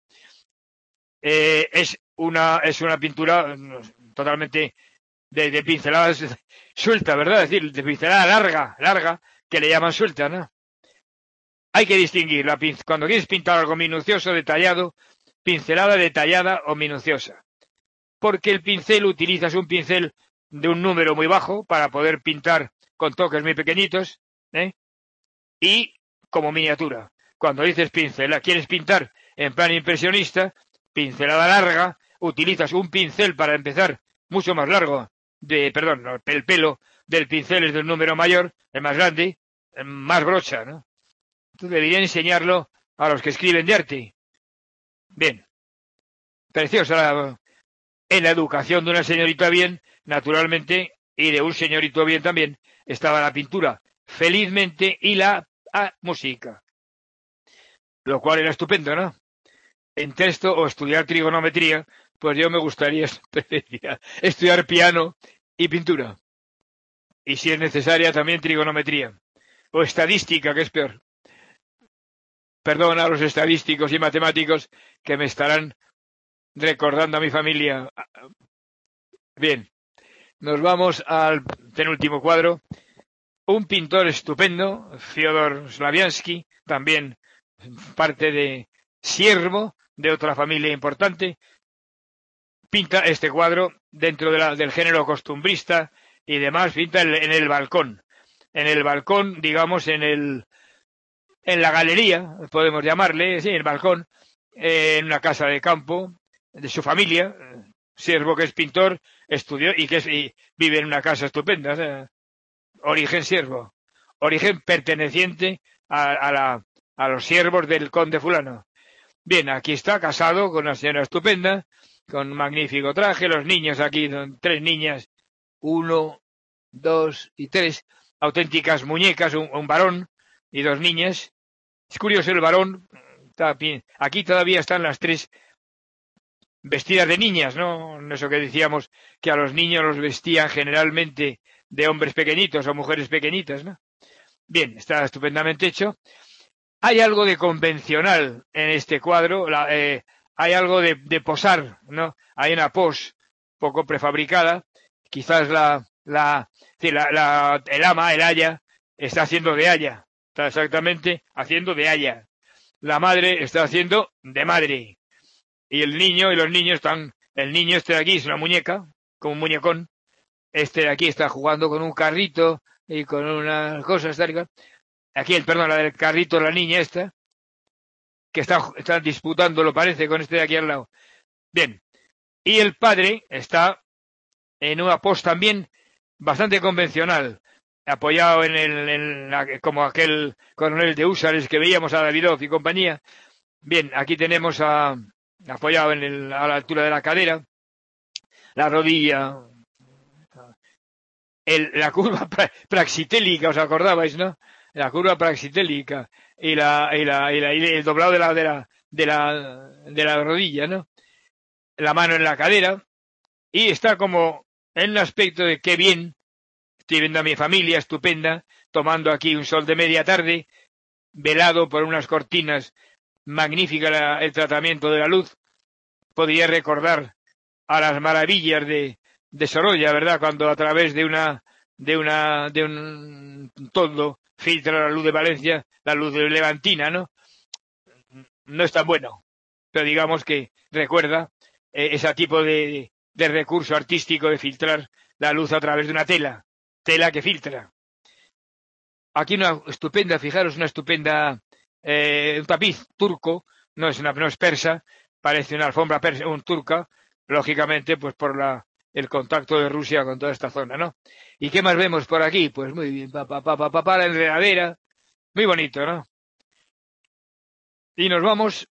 Eh, es una, es una pintura totalmente de, de pinceladas suelta, ¿verdad? Es decir, de pincelada larga, larga, que le llaman suelta, ¿no? Hay que distinguir la cuando quieres pintar algo minucioso, detallado, pincelada detallada o minuciosa. Porque el pincel utilizas un pincel de un número muy bajo para poder pintar con toques muy pequeñitos, ¿eh? Y como miniatura. Cuando dices pincel, quieres pintar en plan impresionista, pincelada larga, utilizas un pincel para empezar mucho más largo, de, perdón, el pelo del pincel es de un número mayor, el más grande, más brocha, ¿no? Entonces debería enseñarlo a los que escriben de arte. Bien. Preciosa la, en la educación de una señorita bien, naturalmente, y de un señorito bien también, estaba la pintura Felizmente y la ah, música, lo cual era estupendo, ¿no? En texto o estudiar trigonometría, pues yo me gustaría estudiar piano y pintura. Y si es necesaria también trigonometría. O estadística, que es peor. Perdón a los estadísticos y matemáticos que me estarán recordando a mi familia. Bien, nos vamos al penúltimo cuadro. Un pintor estupendo, Fyodor Slaviansky, también parte de siervo de otra familia importante, pinta este cuadro dentro de la, del género costumbrista y demás, pinta en, en el balcón. En el balcón, digamos, en el en la galería, podemos llamarle, sí, el balcón, eh, en una casa de campo de su familia, siervo que es pintor, estudió y que es, y vive en una casa estupenda, o sea, origen siervo, origen perteneciente a, a, la, a los siervos del conde fulano. Bien, aquí está casado con una señora estupenda, con un magnífico traje, los niños aquí son tres niñas, uno, dos y tres, auténticas muñecas, un, un varón y dos niñas. Es curioso, el varón, está bien. Aquí todavía están las tres vestidas de niñas, ¿no? Eso que decíamos, que a los niños los vestían generalmente de hombres pequeñitos o mujeres pequeñitas, ¿no? Bien, está estupendamente hecho. Hay algo de convencional en este cuadro, la, eh, hay algo de, de posar, ¿no? Hay una pos poco prefabricada, quizás la, la, sí, la, la, el ama, el aya, está haciendo de aya, está exactamente haciendo de aya. La madre está haciendo de madre. Y el niño y los niños están, el niño este de aquí es una muñeca, como un muñecón, este de aquí está jugando con un carrito y con unas cosas, tal. Aquí el, perdón, la del carrito, la niña esta, que está, está disputando, lo parece, con este de aquí al lado. Bien. Y el padre está en una pos también bastante convencional, apoyado en el, en la, como aquel coronel de húsares que veíamos a Davidov y compañía. Bien, aquí tenemos a, apoyado en el, a la altura de la cadera, la rodilla, el, la curva pra, praxitélica, ¿os acordabais, no? La curva praxitélica y la, y la, y la, y el doblado de la, de la, de la, de la rodilla, ¿no? La mano en la cadera, y está como en un aspecto de qué bien, estoy viendo a mi familia estupenda, tomando aquí un sol de media tarde, velado por unas cortinas, magnífica la, el tratamiento de la luz. Podría recordar a las maravillas de, de Sorolla, ¿verdad? Cuando a través de una, de una, de un toldo filtra la luz de Valencia, la luz de levantina, ¿no? No es tan bueno, pero digamos que recuerda eh, ese tipo de, de recurso artístico de filtrar la luz a través de una tela, tela que filtra. Aquí una estupenda, fijaros, una estupenda, eh, un tapiz turco, no es una, no es persa, parece una alfombra persa, un turca, lógicamente, pues por la, el contacto de Rusia con toda esta zona, ¿no? ¿Y qué más vemos por aquí? Pues muy bien, pa, pa, pa, pa, pa, pa la enredadera, muy bonito, ¿no? Y nos vamos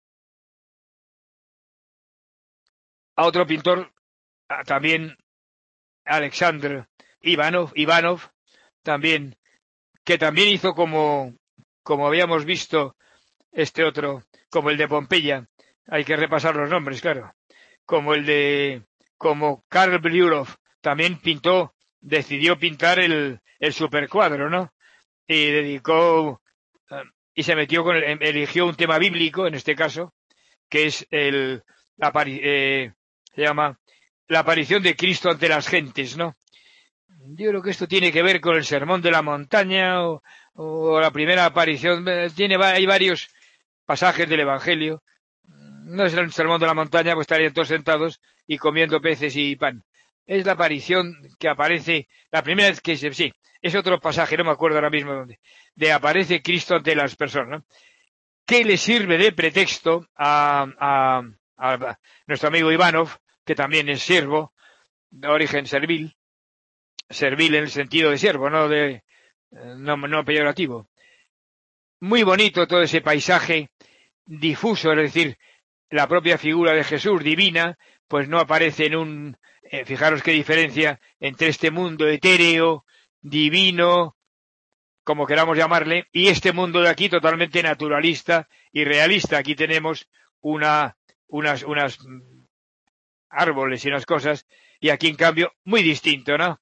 a otro pintor, a, también Alexander Ivanov, Ivanov, también, que también hizo como, como habíamos visto este otro, como el de Pompeya, hay que repasar los nombres, claro, como el de, como Karl Bryullov, también pintó, decidió pintar el, el supercuadro, ¿no? Y dedicó, y se metió con, el, eligió un tema bíblico, en este caso, que es el, la, eh, se llama la aparición de Cristo ante las gentes, ¿no? Yo creo que esto tiene que ver con el sermón de la montaña o, o la primera aparición, tiene, hay varios pasajes del Evangelio. No es el sermón de la montaña, pues estarían todos sentados y comiendo peces y pan. Es la aparición que aparece, la primera vez que se, sí, es otro pasaje, no me acuerdo ahora mismo dónde, de aparece Cristo ante las personas, ¿no? ¿Qué le sirve de pretexto a, a, a nuestro amigo Ivanov, que también es siervo, de origen servil, servil en el sentido de siervo, no de, no, no peyorativo. Muy bonito todo ese paisaje difuso, es decir, la propia figura de Jesús divina, pues no aparece en un, Eh, fijaros qué diferencia entre este mundo etéreo, divino, como queramos llamarle, y este mundo de aquí totalmente naturalista y realista. Aquí tenemos una, unas, unas árboles y unas cosas, y aquí en cambio muy distinto, ¿no?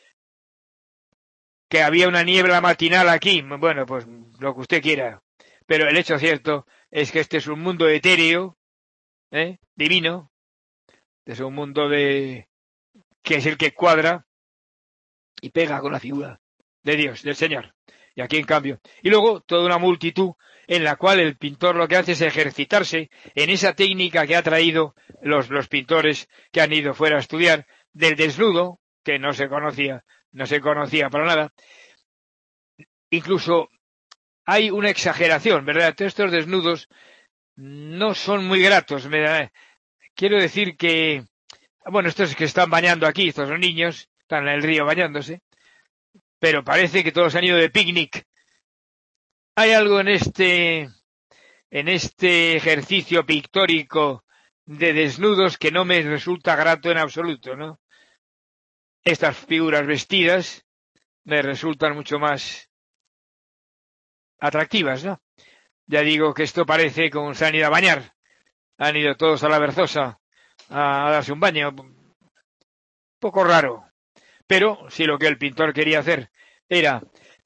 Que había una niebla matinal aquí, bueno, pues lo que usted quiera, pero el hecho cierto es que este es un mundo etéreo, ¿eh? Divino, es un mundo de que es el que cuadra y pega con la figura de Dios, del Señor. Y aquí en cambio, y luego toda una multitud en la cual el pintor lo que hace es ejercitarse en esa técnica que ha traído los, los pintores que han ido fuera a estudiar, del desnudo, que no se conocía, no se conocía para nada. Incluso hay una exageración, ¿verdad? Todos estos desnudos no son muy gratos. Me, quiero decir que, bueno, estos que están bañando aquí, estos son niños, están en el río bañándose, pero parece que todos han ido de picnic. Hay algo en este, en este ejercicio pictórico de desnudos que no me resulta grato en absoluto, ¿no? Estas figuras vestidas me resultan mucho más atractivas, ¿no? Ya digo que esto parece como se han ido a bañar. Han ido todos a la Berzosa a darse un baño. Un poco raro. Pero si lo que el pintor quería hacer era,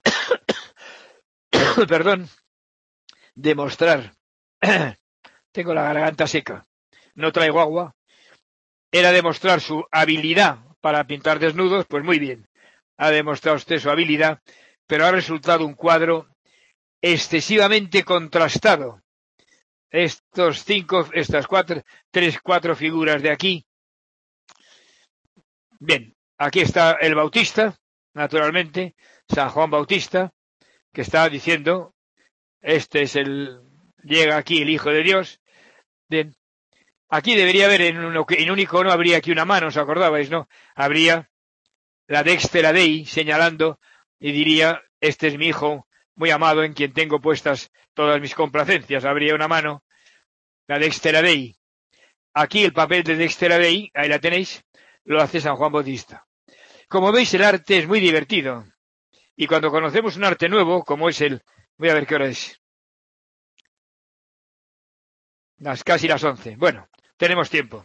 perdón, demostrar, tengo la garganta seca, no traigo agua, era demostrar su habilidad para pintar desnudos, pues muy bien. Ha demostrado usted su habilidad, pero ha resultado un cuadro excesivamente contrastado. Estos cinco, estas cuatro, tres, cuatro figuras de aquí. Bien, aquí está el Bautista, naturalmente, San Juan Bautista, que está diciendo, este es el, llega aquí el Hijo de Dios. Bien, aquí debería haber en un, en un icono, habría aquí una mano, ¿os acordabais, no? Habría la Dextera Dei señalando y diría, este es mi Hijo muy amado en quien tengo puestas todas mis complacencias. Habría una mano, la Dextera Dei. Aquí el papel de Dextera Dei, ahí la tenéis, lo hace San Juan Bautista. Como veis, el arte es muy divertido. Y cuando conocemos un arte nuevo, como es el... Voy a ver qué hora es. Las casi las once. Bueno, tenemos tiempo.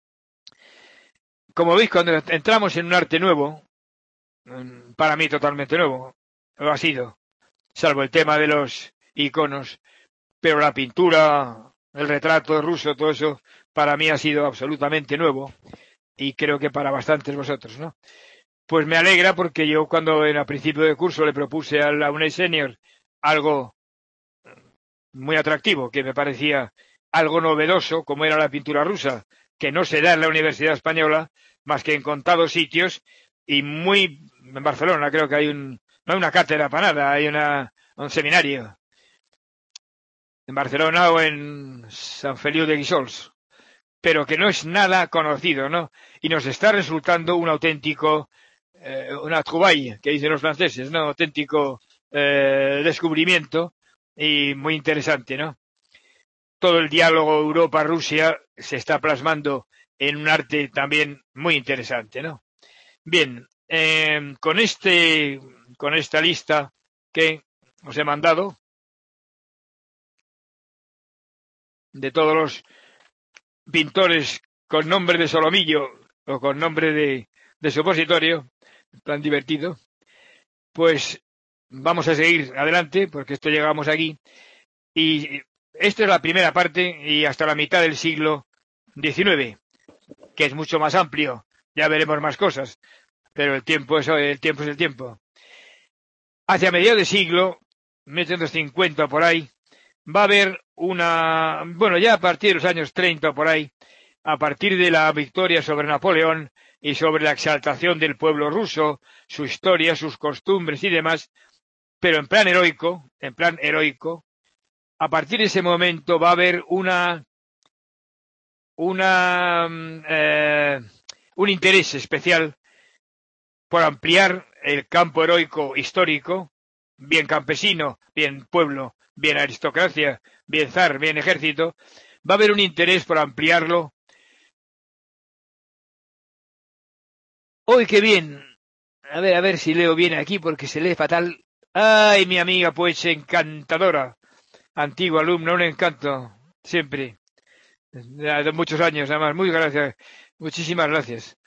Como veis, cuando entramos en un arte nuevo, para mí totalmente nuevo, lo ha sido, salvo el tema de los iconos, pero la pintura, el retrato ruso, todo eso, para mí ha sido absolutamente nuevo, y creo que para bastantes vosotros, ¿no? Pues me alegra porque yo cuando en a principio de curso le propuse a la UNED Senior algo muy atractivo, que me parecía algo novedoso, como era la pintura rusa, que no se da en la Universidad Española, más que en contados sitios, y muy, en Barcelona creo que hay un, no hay una cátedra para nada, hay una, un seminario. En Barcelona o en San Feliu de Guíxols, pero que no es nada conocido, ¿no? Y nos está resultando un auténtico, eh, una trouvaille, que dicen los franceses, ¿no? Auténtico eh, descubrimiento y muy interesante, ¿no? Todo el diálogo Europa-Rusia se está plasmando en un arte también muy interesante, ¿no? Bien, eh, con este, con esta lista que os he mandado de todos los pintores con nombre de Solomillo o con nombre de, de supositorio, tan divertido, pues vamos a seguir adelante porque esto llegamos aquí y esta es la primera parte y hasta la mitad del siglo diecinueve, que es mucho más amplio, ya veremos más cosas, pero el tiempo es el tiempo es el tiempo. Hacia mediados de siglo, mil setecientos cincuenta por ahí, va a haber una, bueno, ya a partir de los años treinta por ahí, a partir de la victoria sobre Napoleón y sobre la exaltación del pueblo ruso, su historia, sus costumbres y demás, pero en plan heroico, en plan heroico, a partir de ese momento va a haber una, una, eh, un interés especial por ampliar el campo heroico histórico, bien campesino, bien pueblo, bien aristocracia, bien zar, bien ejército, va a haber un interés por ampliarlo ¡Uy, qué bien! A ver, a ver si leo bien aquí porque se lee fatal. ¡Ay, mi amiga, pues encantadora! Antigua alumna, un encanto, siempre. De muchos años, además. Muy gracias. Muchísimas gracias.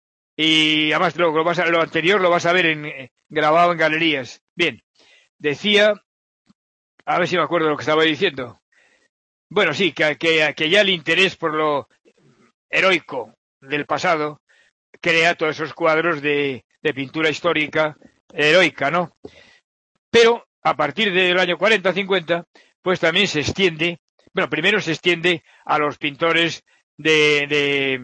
Y además lo, lo, vas a, lo anterior lo vas a ver en, eh, grabado en galerías. Bien, decía, a ver si me acuerdo de lo que estaba diciendo. Bueno, sí, que, que, que ya el interés por lo heroico del pasado crea todos esos cuadros de, de pintura histórica heroica, ¿no? Pero a partir del año cuarenta cincuenta, pues también se extiende, bueno, primero se extiende a los pintores de, de,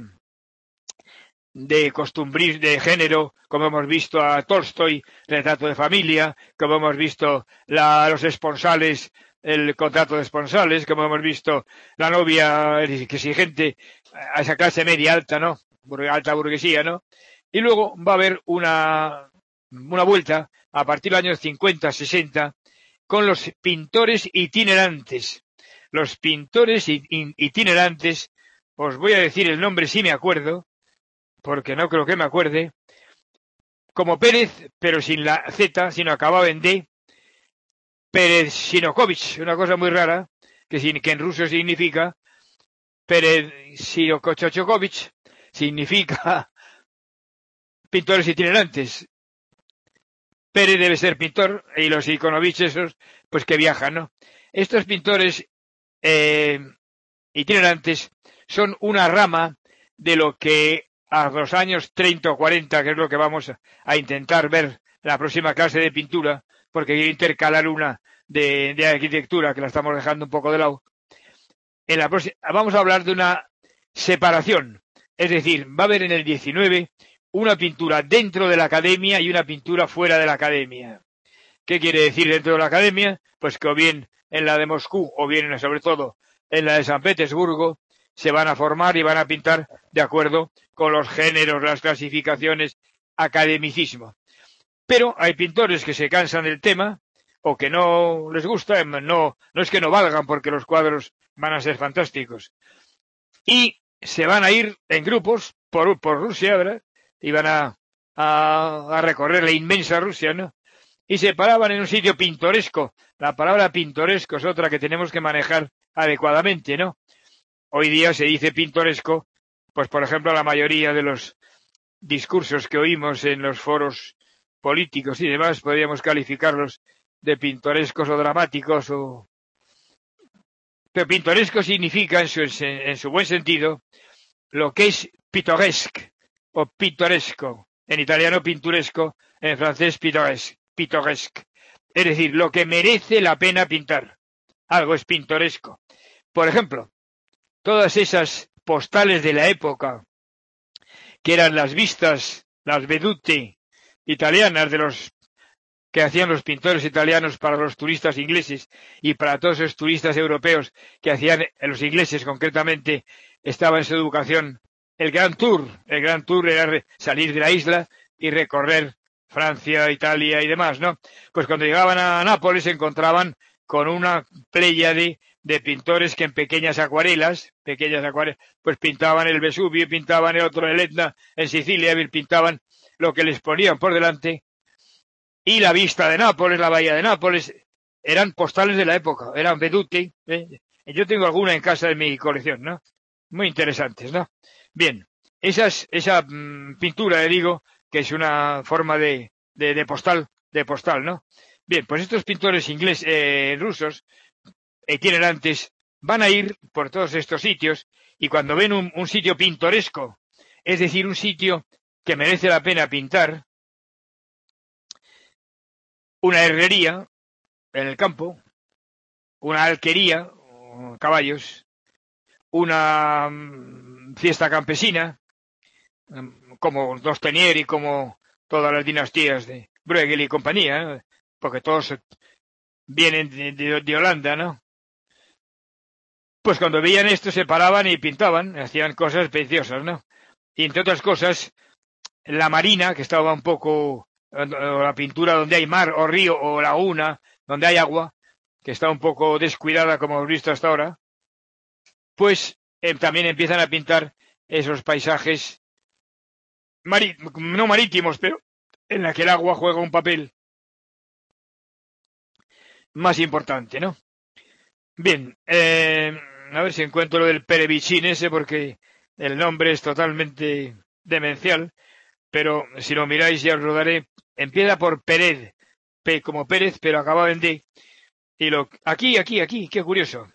de costumbris, de género, como hemos visto a Tolstoy, Retrato de familia, como hemos visto la, los esponsales, el contrato de esponsales, como hemos visto la novia exigente, a esa clase media alta, ¿no? Alta burguesía, ¿no? Y luego va a haber una, una vuelta a partir del año cincuenta, sesenta, con los pintores itinerantes. Los pintores itinerantes, os voy a decir el nombre si me acuerdo, porque no creo que me acuerde, como Pérez, pero sin la Z, sino acabado en D, Pérez Sinokovich, una cosa muy rara, que, que en ruso significa Pérez Sinokochokovich, significa pintores itinerantes. Pérez debe ser pintor, y los Ikonovich esos, pues que viajan, ¿no? Estos pintores eh, itinerantes son una rama de lo que a los años treinta o cuarenta, que es lo que vamos a intentar ver en la próxima clase de pintura, porque quiero intercalar una de, de arquitectura, que la estamos dejando un poco de lado. En la próxima, vamos a hablar de una separación, es decir, va a haber en el diecinueve una pintura dentro de la academia y una pintura fuera de la academia. ¿Qué quiere decir dentro de la academia? Pues que o bien en la de Moscú, o bien sobre todo en la de San Petersburgo, se van a formar y van a pintar de acuerdo con los géneros, las clasificaciones, academicismo. Pero hay pintores que se cansan del tema o que no les gusta, no, no es que no valgan porque los cuadros van a ser fantásticos. Y se van a ir en grupos por, por Rusia, ¿verdad? Y van a, a, a recorrer la inmensa Rusia, ¿no? Y se paraban en un sitio pintoresco. La palabra pintoresco es otra que tenemos que manejar adecuadamente, ¿no? Hoy día se dice pintoresco, pues por ejemplo la mayoría de los discursos que oímos en los foros políticos y demás podríamos calificarlos de pintorescos o dramáticos o... Pero pintoresco significa en su, en su buen sentido lo que es pittoresque o pintoresco. En italiano pinturesco, en francés pittoresque. Pittoresque. Es decir, lo que merece la pena pintar. Algo es pintoresco. Por ejemplo, todas esas postales de la época, que eran las vistas, las vedute italianas de los que hacían los pintores italianos para los turistas ingleses y para todos esos turistas europeos que hacían, los ingleses concretamente, estaba en su educación el Gran Tour. El Gran Tour era salir de la isla y recorrer Francia, Italia y demás, ¿no? Pues cuando llegaban a Nápoles se encontraban con una pléyade de pintores que en pequeñas acuarelas, pequeñas acuarelas, pues pintaban el Vesubio, pintaban el otro, el Etna, en Sicilia, pintaban lo que les ponían por delante. Y la vista de Nápoles, la bahía de Nápoles, eran postales de la época, eran veduti. ¿eh? Yo tengo alguna en casa de mi colección, ¿no? Muy interesantes, ¿no? Bien, esas, esa mmm, pintura, le digo, que es una forma de, de, de postal, de postal, ¿no? Bien, pues estos pintores ingleses, eh, rusos, itinerantes, van a ir por todos estos sitios y cuando ven un, un sitio pintoresco, es decir, un sitio que merece la pena pintar, una herrería en el campo, una alquería, caballos, una um, fiesta campesina, um, como Dostenier y como todas las dinastías de Bruegel y compañía, ¿no? Porque todos vienen de, de, de Holanda, ¿no? Pues cuando veían esto se paraban y pintaban, hacían cosas preciosas, ¿no? Y entre otras cosas, la marina, que estaba un poco, o la pintura donde hay mar o río o laguna, donde hay agua, que está un poco descuidada como hemos visto hasta ahora, pues eh, también empiezan a pintar esos paisajes marí, no marítimos, pero en la que el agua juega un papel más importante, ¿no? Bien, eh, a ver si encuentro lo del Perevichín ese, porque el nombre es totalmente demencial, pero si lo miráis ya os lo daré. Empieza por Pérez, P como Pérez, pero acabado en D. Y lo, aquí, aquí, aquí, qué curioso.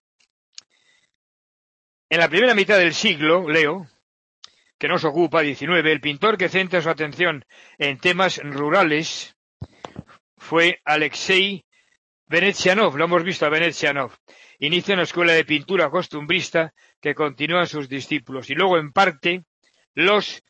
En la primera mitad del siglo, leo, que nos ocupa, diecinueve, el pintor que centra su atención en temas rurales fue Alexei Venezianov, lo hemos visto a Venezianov. Inicia una escuela de pintura costumbrista que continúan sus discípulos. Y luego, en parte, los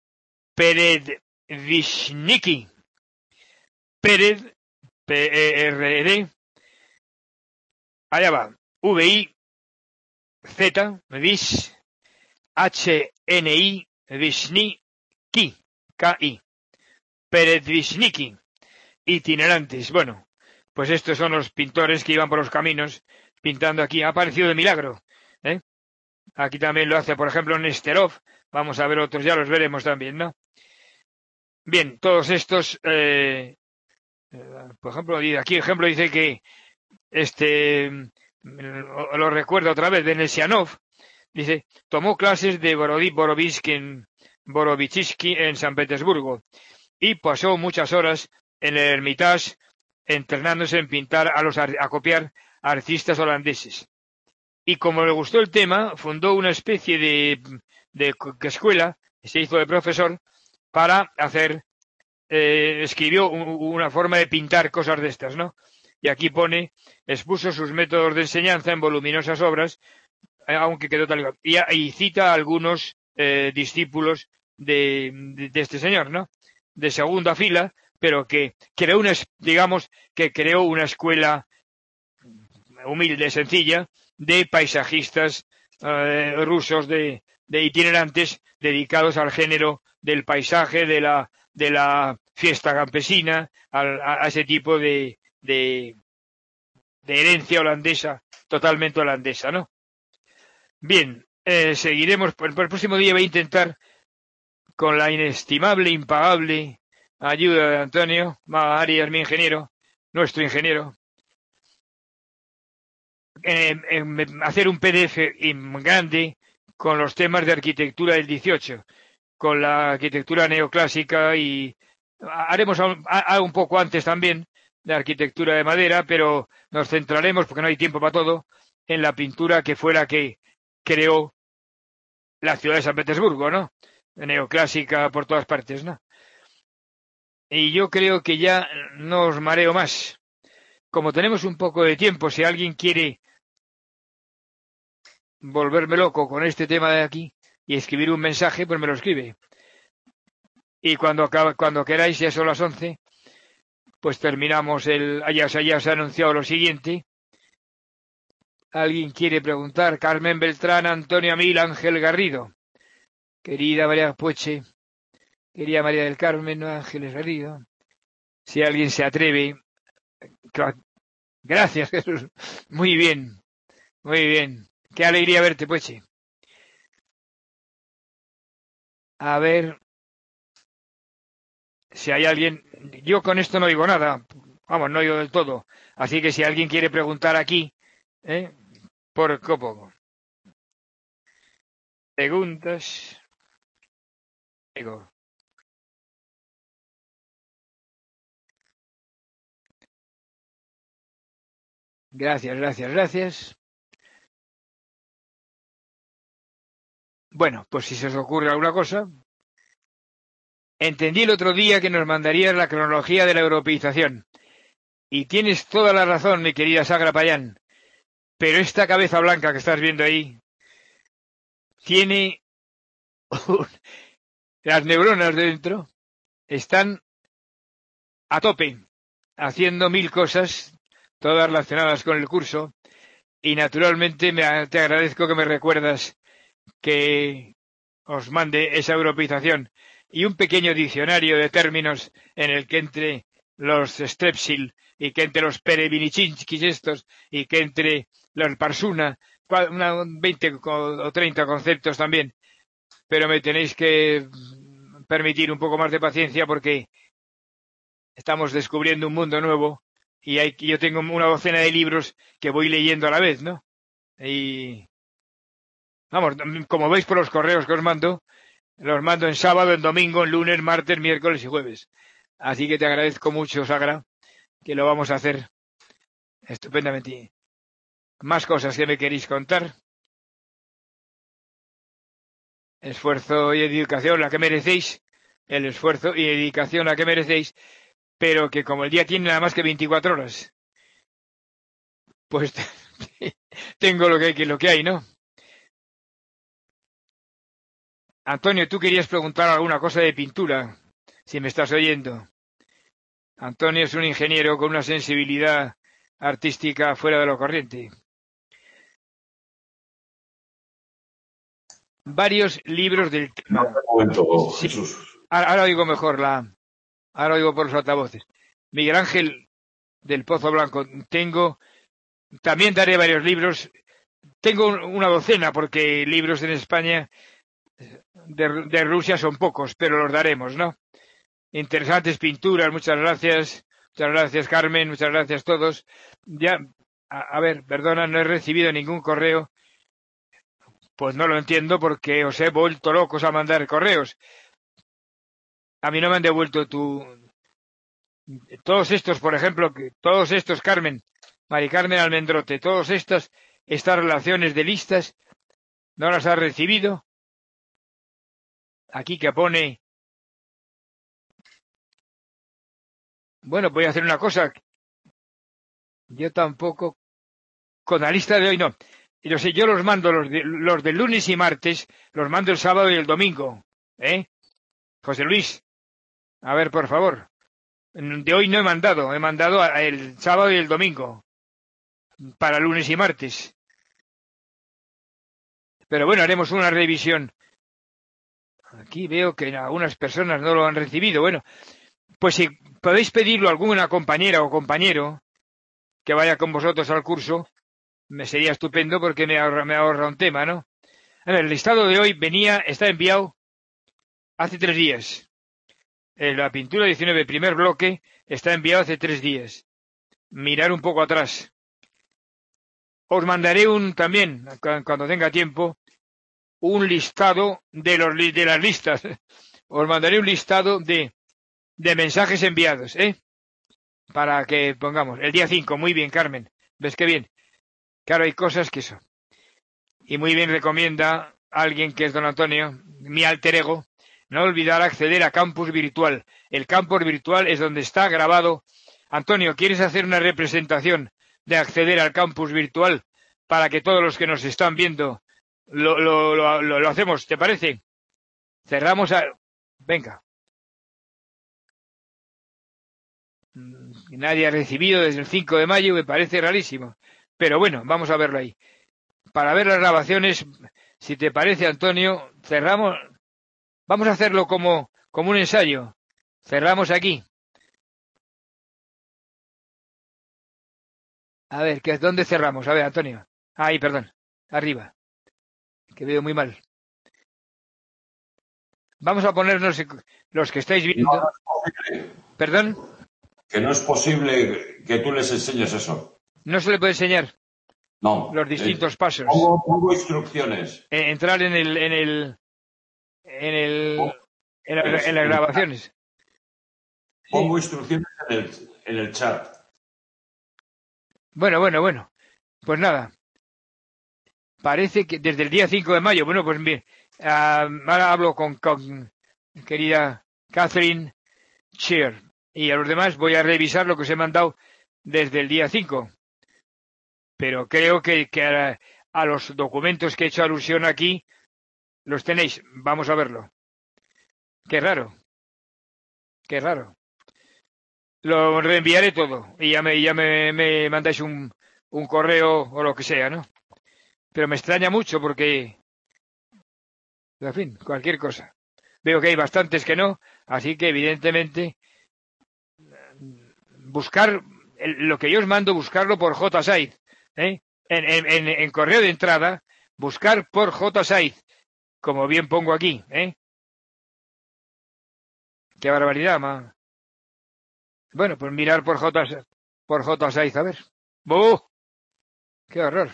Peredvishniki. Pered, P E R E D, allá va, V I Z, Vish, H N I, Vishniki, K I, Peredvishniki, itinerantes. Bueno, pues estos son los pintores que iban por los caminos pintando aquí. Ha aparecido de milagro, ¿eh? Aquí también lo hace, por ejemplo, Nesterov. Vamos a ver otros, ya los veremos también, ¿no? Bien, todos estos, eh, por ejemplo, aquí ejemplo dice que este, lo recuerdo otra vez, Venezianov, dice, tomó clases de Borovichsky en San Petersburgo y pasó muchas horas en el Hermitage entrenándose en pintar a los a copiar a artistas holandeses. Y como le gustó el tema, fundó una especie de, de escuela, se hizo de profesor, para hacer, eh, escribió un, una forma de pintar cosas de estas, ¿no? Y aquí pone, expuso sus métodos de enseñanza en voluminosas obras, eh, aunque quedó tal y, y cita a algunos eh, discípulos de, de, de este señor, ¿no? De segunda fila, pero que creó una, digamos, que creó una escuela humilde, sencilla, de paisajistas eh, rusos, de, de itinerantes dedicados al género del paisaje, de la, de la fiesta campesina, a, a ese tipo de, de, de herencia holandesa, totalmente holandesa, ¿no? Bien, eh, seguiremos, por, por el próximo día voy a intentar, con la inestimable, impagable ayuda de Antonio Arias, mi ingeniero, nuestro ingeniero, Eh, eh, hacer un P D F grande con los temas de arquitectura del dieciocho, con la arquitectura neoclásica y haremos algo un poco antes también de arquitectura de madera, pero nos centraremos, porque no hay tiempo para todo, en la pintura que fue la que creó la ciudad de San Petersburgo, ¿no? Neoclásica por todas partes, ¿no? Y yo creo que ya no os mareo más. Como tenemos un poco de tiempo, si alguien quiere volverme loco con este tema de aquí y escribir un mensaje, pues me lo escribe. Y cuando cuando queráis, ya son las once, pues terminamos el... Ya, ya se ha anunciado lo siguiente. ¿Alguien quiere preguntar? Carmen Beltrán, Antonio Mil, Ángel Garrido. Querida María Pueche, querida María del Carmen, Ángeles Garrido. Si alguien se atreve... Gracias, Jesús. Muy bien, muy bien. Qué alegría verte, Pueche. A ver si hay alguien. Yo con esto no digo nada. Vamos, no oigo del todo. Así que si alguien quiere preguntar aquí, ¿eh? Por copo. Preguntas. Digo. Gracias, gracias, gracias. Bueno, pues si se os ocurre alguna cosa. Entendí el otro día que nos mandarías la cronología de la europeización. Y tienes toda la razón, mi querida Sagra Payán. Pero esta cabeza blanca que estás viendo ahí tiene las neuronas de dentro están a tope, haciendo mil cosas, todas relacionadas con el curso, y naturalmente me, te agradezco que me recuerdas que os mande esa europeización y un pequeño diccionario de términos en el que entre los Strepsil y que entre los Perevinichinskis estos y que entre los Parsuna, una, veinte o treinta conceptos también, pero me tenéis que permitir un poco más de paciencia porque estamos descubriendo un mundo nuevo y hay, yo tengo una docena de libros que voy leyendo a la vez, ¿no? Y vamos, como veis por los correos que os mando, los mando en sábado, en domingo, en lunes, martes, miércoles y jueves. Así que te agradezco mucho, Sagra, que lo vamos a hacer estupendamente. Más cosas que me queréis contar. Esfuerzo y dedicación la que merecéis, el esfuerzo y dedicación la que merecéis, pero que como el día tiene nada más que veinticuatro horas, pues tengo lo que hay, lo que hay, ¿no? Antonio, tú querías preguntar alguna cosa de pintura, si me estás oyendo. Antonio es un ingeniero con una sensibilidad artística fuera de lo corriente. Varios libros del tema. No, momento, sí. Jesús. Ahora, ahora oigo mejor la, ahora oigo por los altavoces. Miguel Ángel del Pozo Blanco, tengo, también daré varios libros. Tengo una docena porque libros en España de, de Rusia son pocos, pero los daremos, ¿no? Interesantes pinturas, muchas gracias. Muchas gracias, Carmen, muchas gracias a todos. Ya, a, a ver, perdona, no he recibido ningún correo. Pues no lo entiendo porque os he vuelto locos a mandar correos. A mí no me han devuelto tu... Todos estos, por ejemplo, que todos estos, Carmen, Mari Carmen Almendrote, todos estos, estas relaciones de listas, ¿no las has recibido? Aquí que pone... Bueno, voy a hacer una cosa. Yo tampoco... Con la lista de hoy no. Yo sé, yo los mando los de, los del lunes y martes, los mando el sábado y el domingo. ¿Eh? José Luis, a ver, por favor. De hoy no he mandado, he mandado el sábado y el domingo. Para lunes y martes. Pero bueno, haremos una revisión. Aquí veo que algunas personas no lo han recibido. Bueno, pues si podéis pedirlo a alguna compañera o compañero que vaya con vosotros al curso, me sería estupendo porque me ahorra, me ahorra un tema, ¿no? A ver, el listado de hoy venía, está enviado hace tres días. En la pintura diecinueve, primer bloque, está enviado hace tres días. Mirar un poco atrás. Os mandaré un también, cuando tenga tiempo, un listado de los de las listas. Os mandaré un listado de, de mensajes enviados, ¿eh? Para que pongamos. El día cinco, muy bien, Carmen. ¿Ves qué bien? Claro, hay cosas que son. Y muy bien recomienda a alguien que es don Antonio, mi alter ego, no olvidar acceder a Campus Virtual. El Campus Virtual es donde está grabado. Antonio, ¿quieres hacer una representación de acceder al Campus Virtual para que todos los que nos están viendo lo, lo, lo, lo, lo hacemos? ¿Te parece? Cerramos a... Venga. Nadie ha recibido desde el cinco de mayo, me parece rarísimo. Pero bueno, vamos a verlo ahí. Para ver las grabaciones, si te parece, Antonio, cerramos... Vamos a hacerlo como, como un ensayo. Cerramos aquí. A ver, ¿qué, ¿dónde cerramos? A ver, Antonio. Ahí, perdón. Arriba. Que veo muy mal. Vamos a ponernos los que estáis viendo. No, no es posible. ¿Perdón? Que no es posible que tú les enseñes eso. No se le puede enseñar. No. Los distintos eh, pasos. Pongo, pongo instrucciones. Eh, entrar en el, en el, en el, en, la, en las grabaciones. Pongo instrucciones en el, en el chat. Bueno, bueno, bueno. Pues nada. Parece que desde el día cinco de mayo, bueno, pues bien, uh, ahora hablo con, con querida Catherine Shear y a los demás voy a revisar lo que os he mandado desde el día cinco. Pero creo que, que a, a los documentos que he hecho alusión aquí los tenéis. Vamos a verlo. Qué raro. Qué raro. Lo reenviaré todo y ya me, ya me, me mandáis un, un correo o lo que sea, ¿no? Pero me extraña mucho porque, en fin, cualquier cosa. Veo que hay bastantes que no, así que evidentemente buscar lo que yo os mando, buscarlo por JSide, ¿eh? En, en, en, en correo de entrada, buscar por JSide, como bien pongo aquí, ¿eh? Qué barbaridad, ma. Bueno, pues mirar por J, por J seis, a ver. ¡Buh! ¡Qué horror!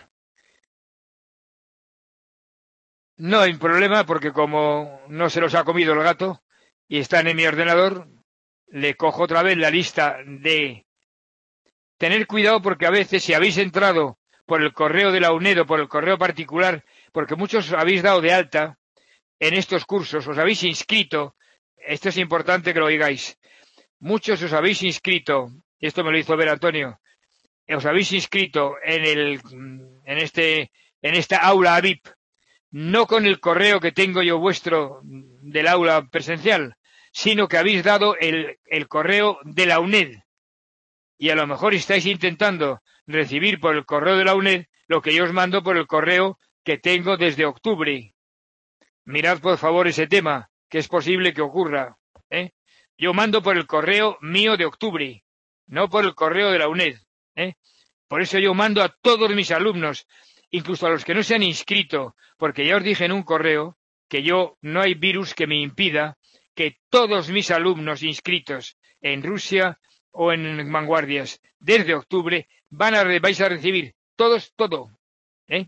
No hay problema porque como no se los ha comido el gato y están en mi ordenador, le cojo otra vez la lista de... Tener cuidado porque a veces si habéis entrado por el correo de la UNED o por el correo particular, porque muchos habéis dado de alta en estos cursos, os habéis inscrito, esto es importante que lo oigáis, muchos os habéis inscrito, y esto me lo hizo ver Antonio, os habéis inscrito en el, en este, en esta aula A V I P, no con el correo que tengo yo vuestro del aula presencial, sino que habéis dado el, el correo de la UNED. Y a lo mejor estáis intentando recibir por el correo de la UNED lo que yo os mando por el correo que tengo desde octubre. Mirad por favor ese tema, que es posible que ocurra. ¿eh? Yo mando por el correo mío de octubre, no por el correo de la UNED. ¿eh? Por eso yo mando a todos mis alumnos, incluso a los que no se han inscrito, porque ya os dije en un correo que yo no hay virus que me impida que todos mis alumnos inscritos en Rusia o en Vanguardias desde octubre van a vais a recibir todos todo. ¿eh?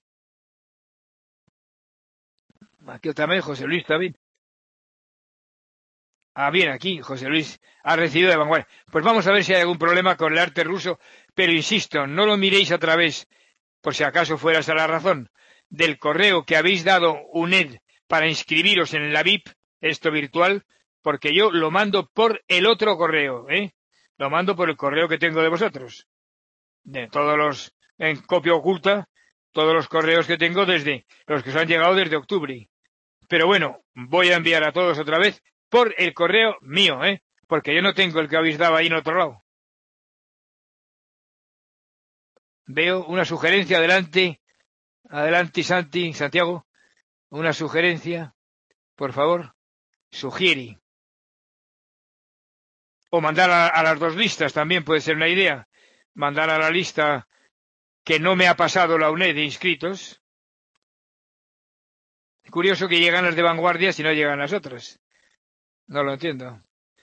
Aquí otra vez José Luis también. Ah, bien, aquí José Luis ha recibido de Vanguardia. Pues vamos a ver si hay algún problema con el arte ruso, pero insisto, no lo miréis a través, por si acaso fuera esa la razón, del correo que habéis dado UNED para inscribiros en la V I P, esto virtual, porque yo lo mando por el otro correo, ¿eh? Lo mando por el correo que tengo de vosotros. De todos los, en copia oculta, todos los correos que tengo desde, los que os han llegado desde octubre. Pero bueno, voy a enviar a todos otra vez por el correo mío, ¿eh? Porque yo no tengo el que habéis dado ahí en otro lado. Veo una sugerencia, adelante, adelante Santi, Santiago, una sugerencia, por favor, sugiere. O mandar a, a las dos listas también puede ser una idea. Mandar a la lista que no me ha pasado la UNED de inscritos. Curioso que llegan las de Vanguardia si no llegan las otras. No lo entiendo.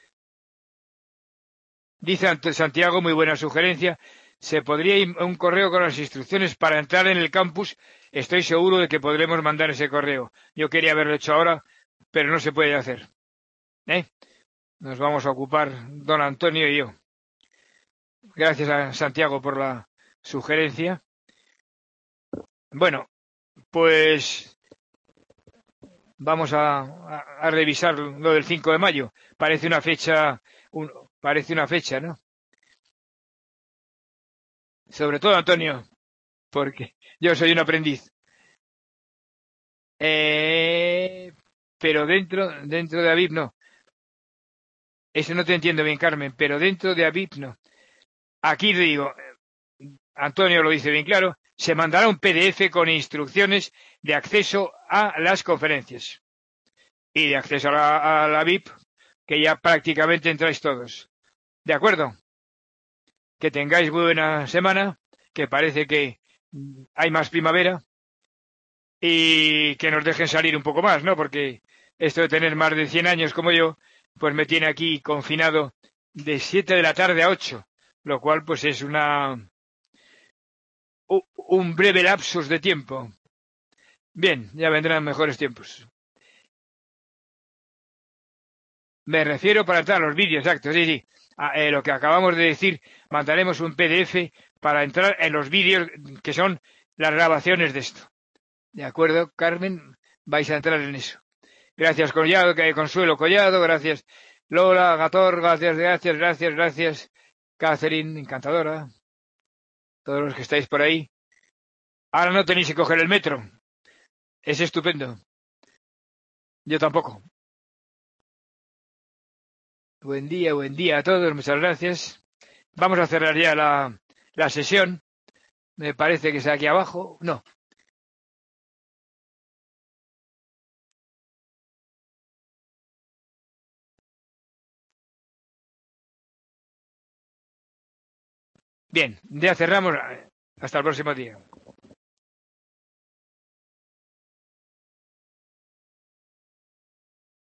Dice Santiago, muy buena sugerencia. Se podría ir un correo con las instrucciones para entrar en el campus. Estoy seguro de que podremos mandar ese correo. Yo quería haberlo hecho ahora, pero no se puede hacer. ¿Eh? Nos vamos a ocupar don Antonio y yo. Gracias a Santiago por la sugerencia. Bueno, pues vamos a, a, a revisar lo del cinco de mayo. Parece una fecha, un, parece una fecha, ¿no? Sobre todo Antonio, porque yo soy un aprendiz. Eh, pero dentro, dentro de Aviv no. Eso no te entiendo bien, Carmen, pero dentro de Aviv no. Aquí digo, Antonio lo dice bien claro, se mandará un P D F con instrucciones de acceso a las conferencias y de acceso a la, a la V I P, que ya prácticamente entráis todos. ¿De acuerdo? Que tengáis buena semana, que parece que hay más primavera y que nos dejen salir un poco más, ¿no? Porque esto de tener más de cien años como yo, pues me tiene aquí confinado de siete de la tarde a ocho, lo cual pues es una un breve lapsus de tiempo. Bien, ya vendrán mejores tiempos. Me refiero para entrar a los vídeos, exacto, sí, sí. A, eh, lo que acabamos de decir, mandaremos un P D F para entrar en los vídeos que son las grabaciones de esto. ¿De acuerdo, Carmen? Vais a entrar en eso. Gracias, Collado, que Consuelo Collado, gracias, Lola, Gator, gracias, gracias, gracias, gracias, Catherine, encantadora, todos los que estáis por ahí. Ahora no tenéis que coger el metro. Es estupendo. Yo tampoco. Buen día, buen día a todos, muchas gracias. Vamos a cerrar ya la, la sesión. Me parece que está aquí abajo. No. Bien, ya cerramos. Hasta el próximo día.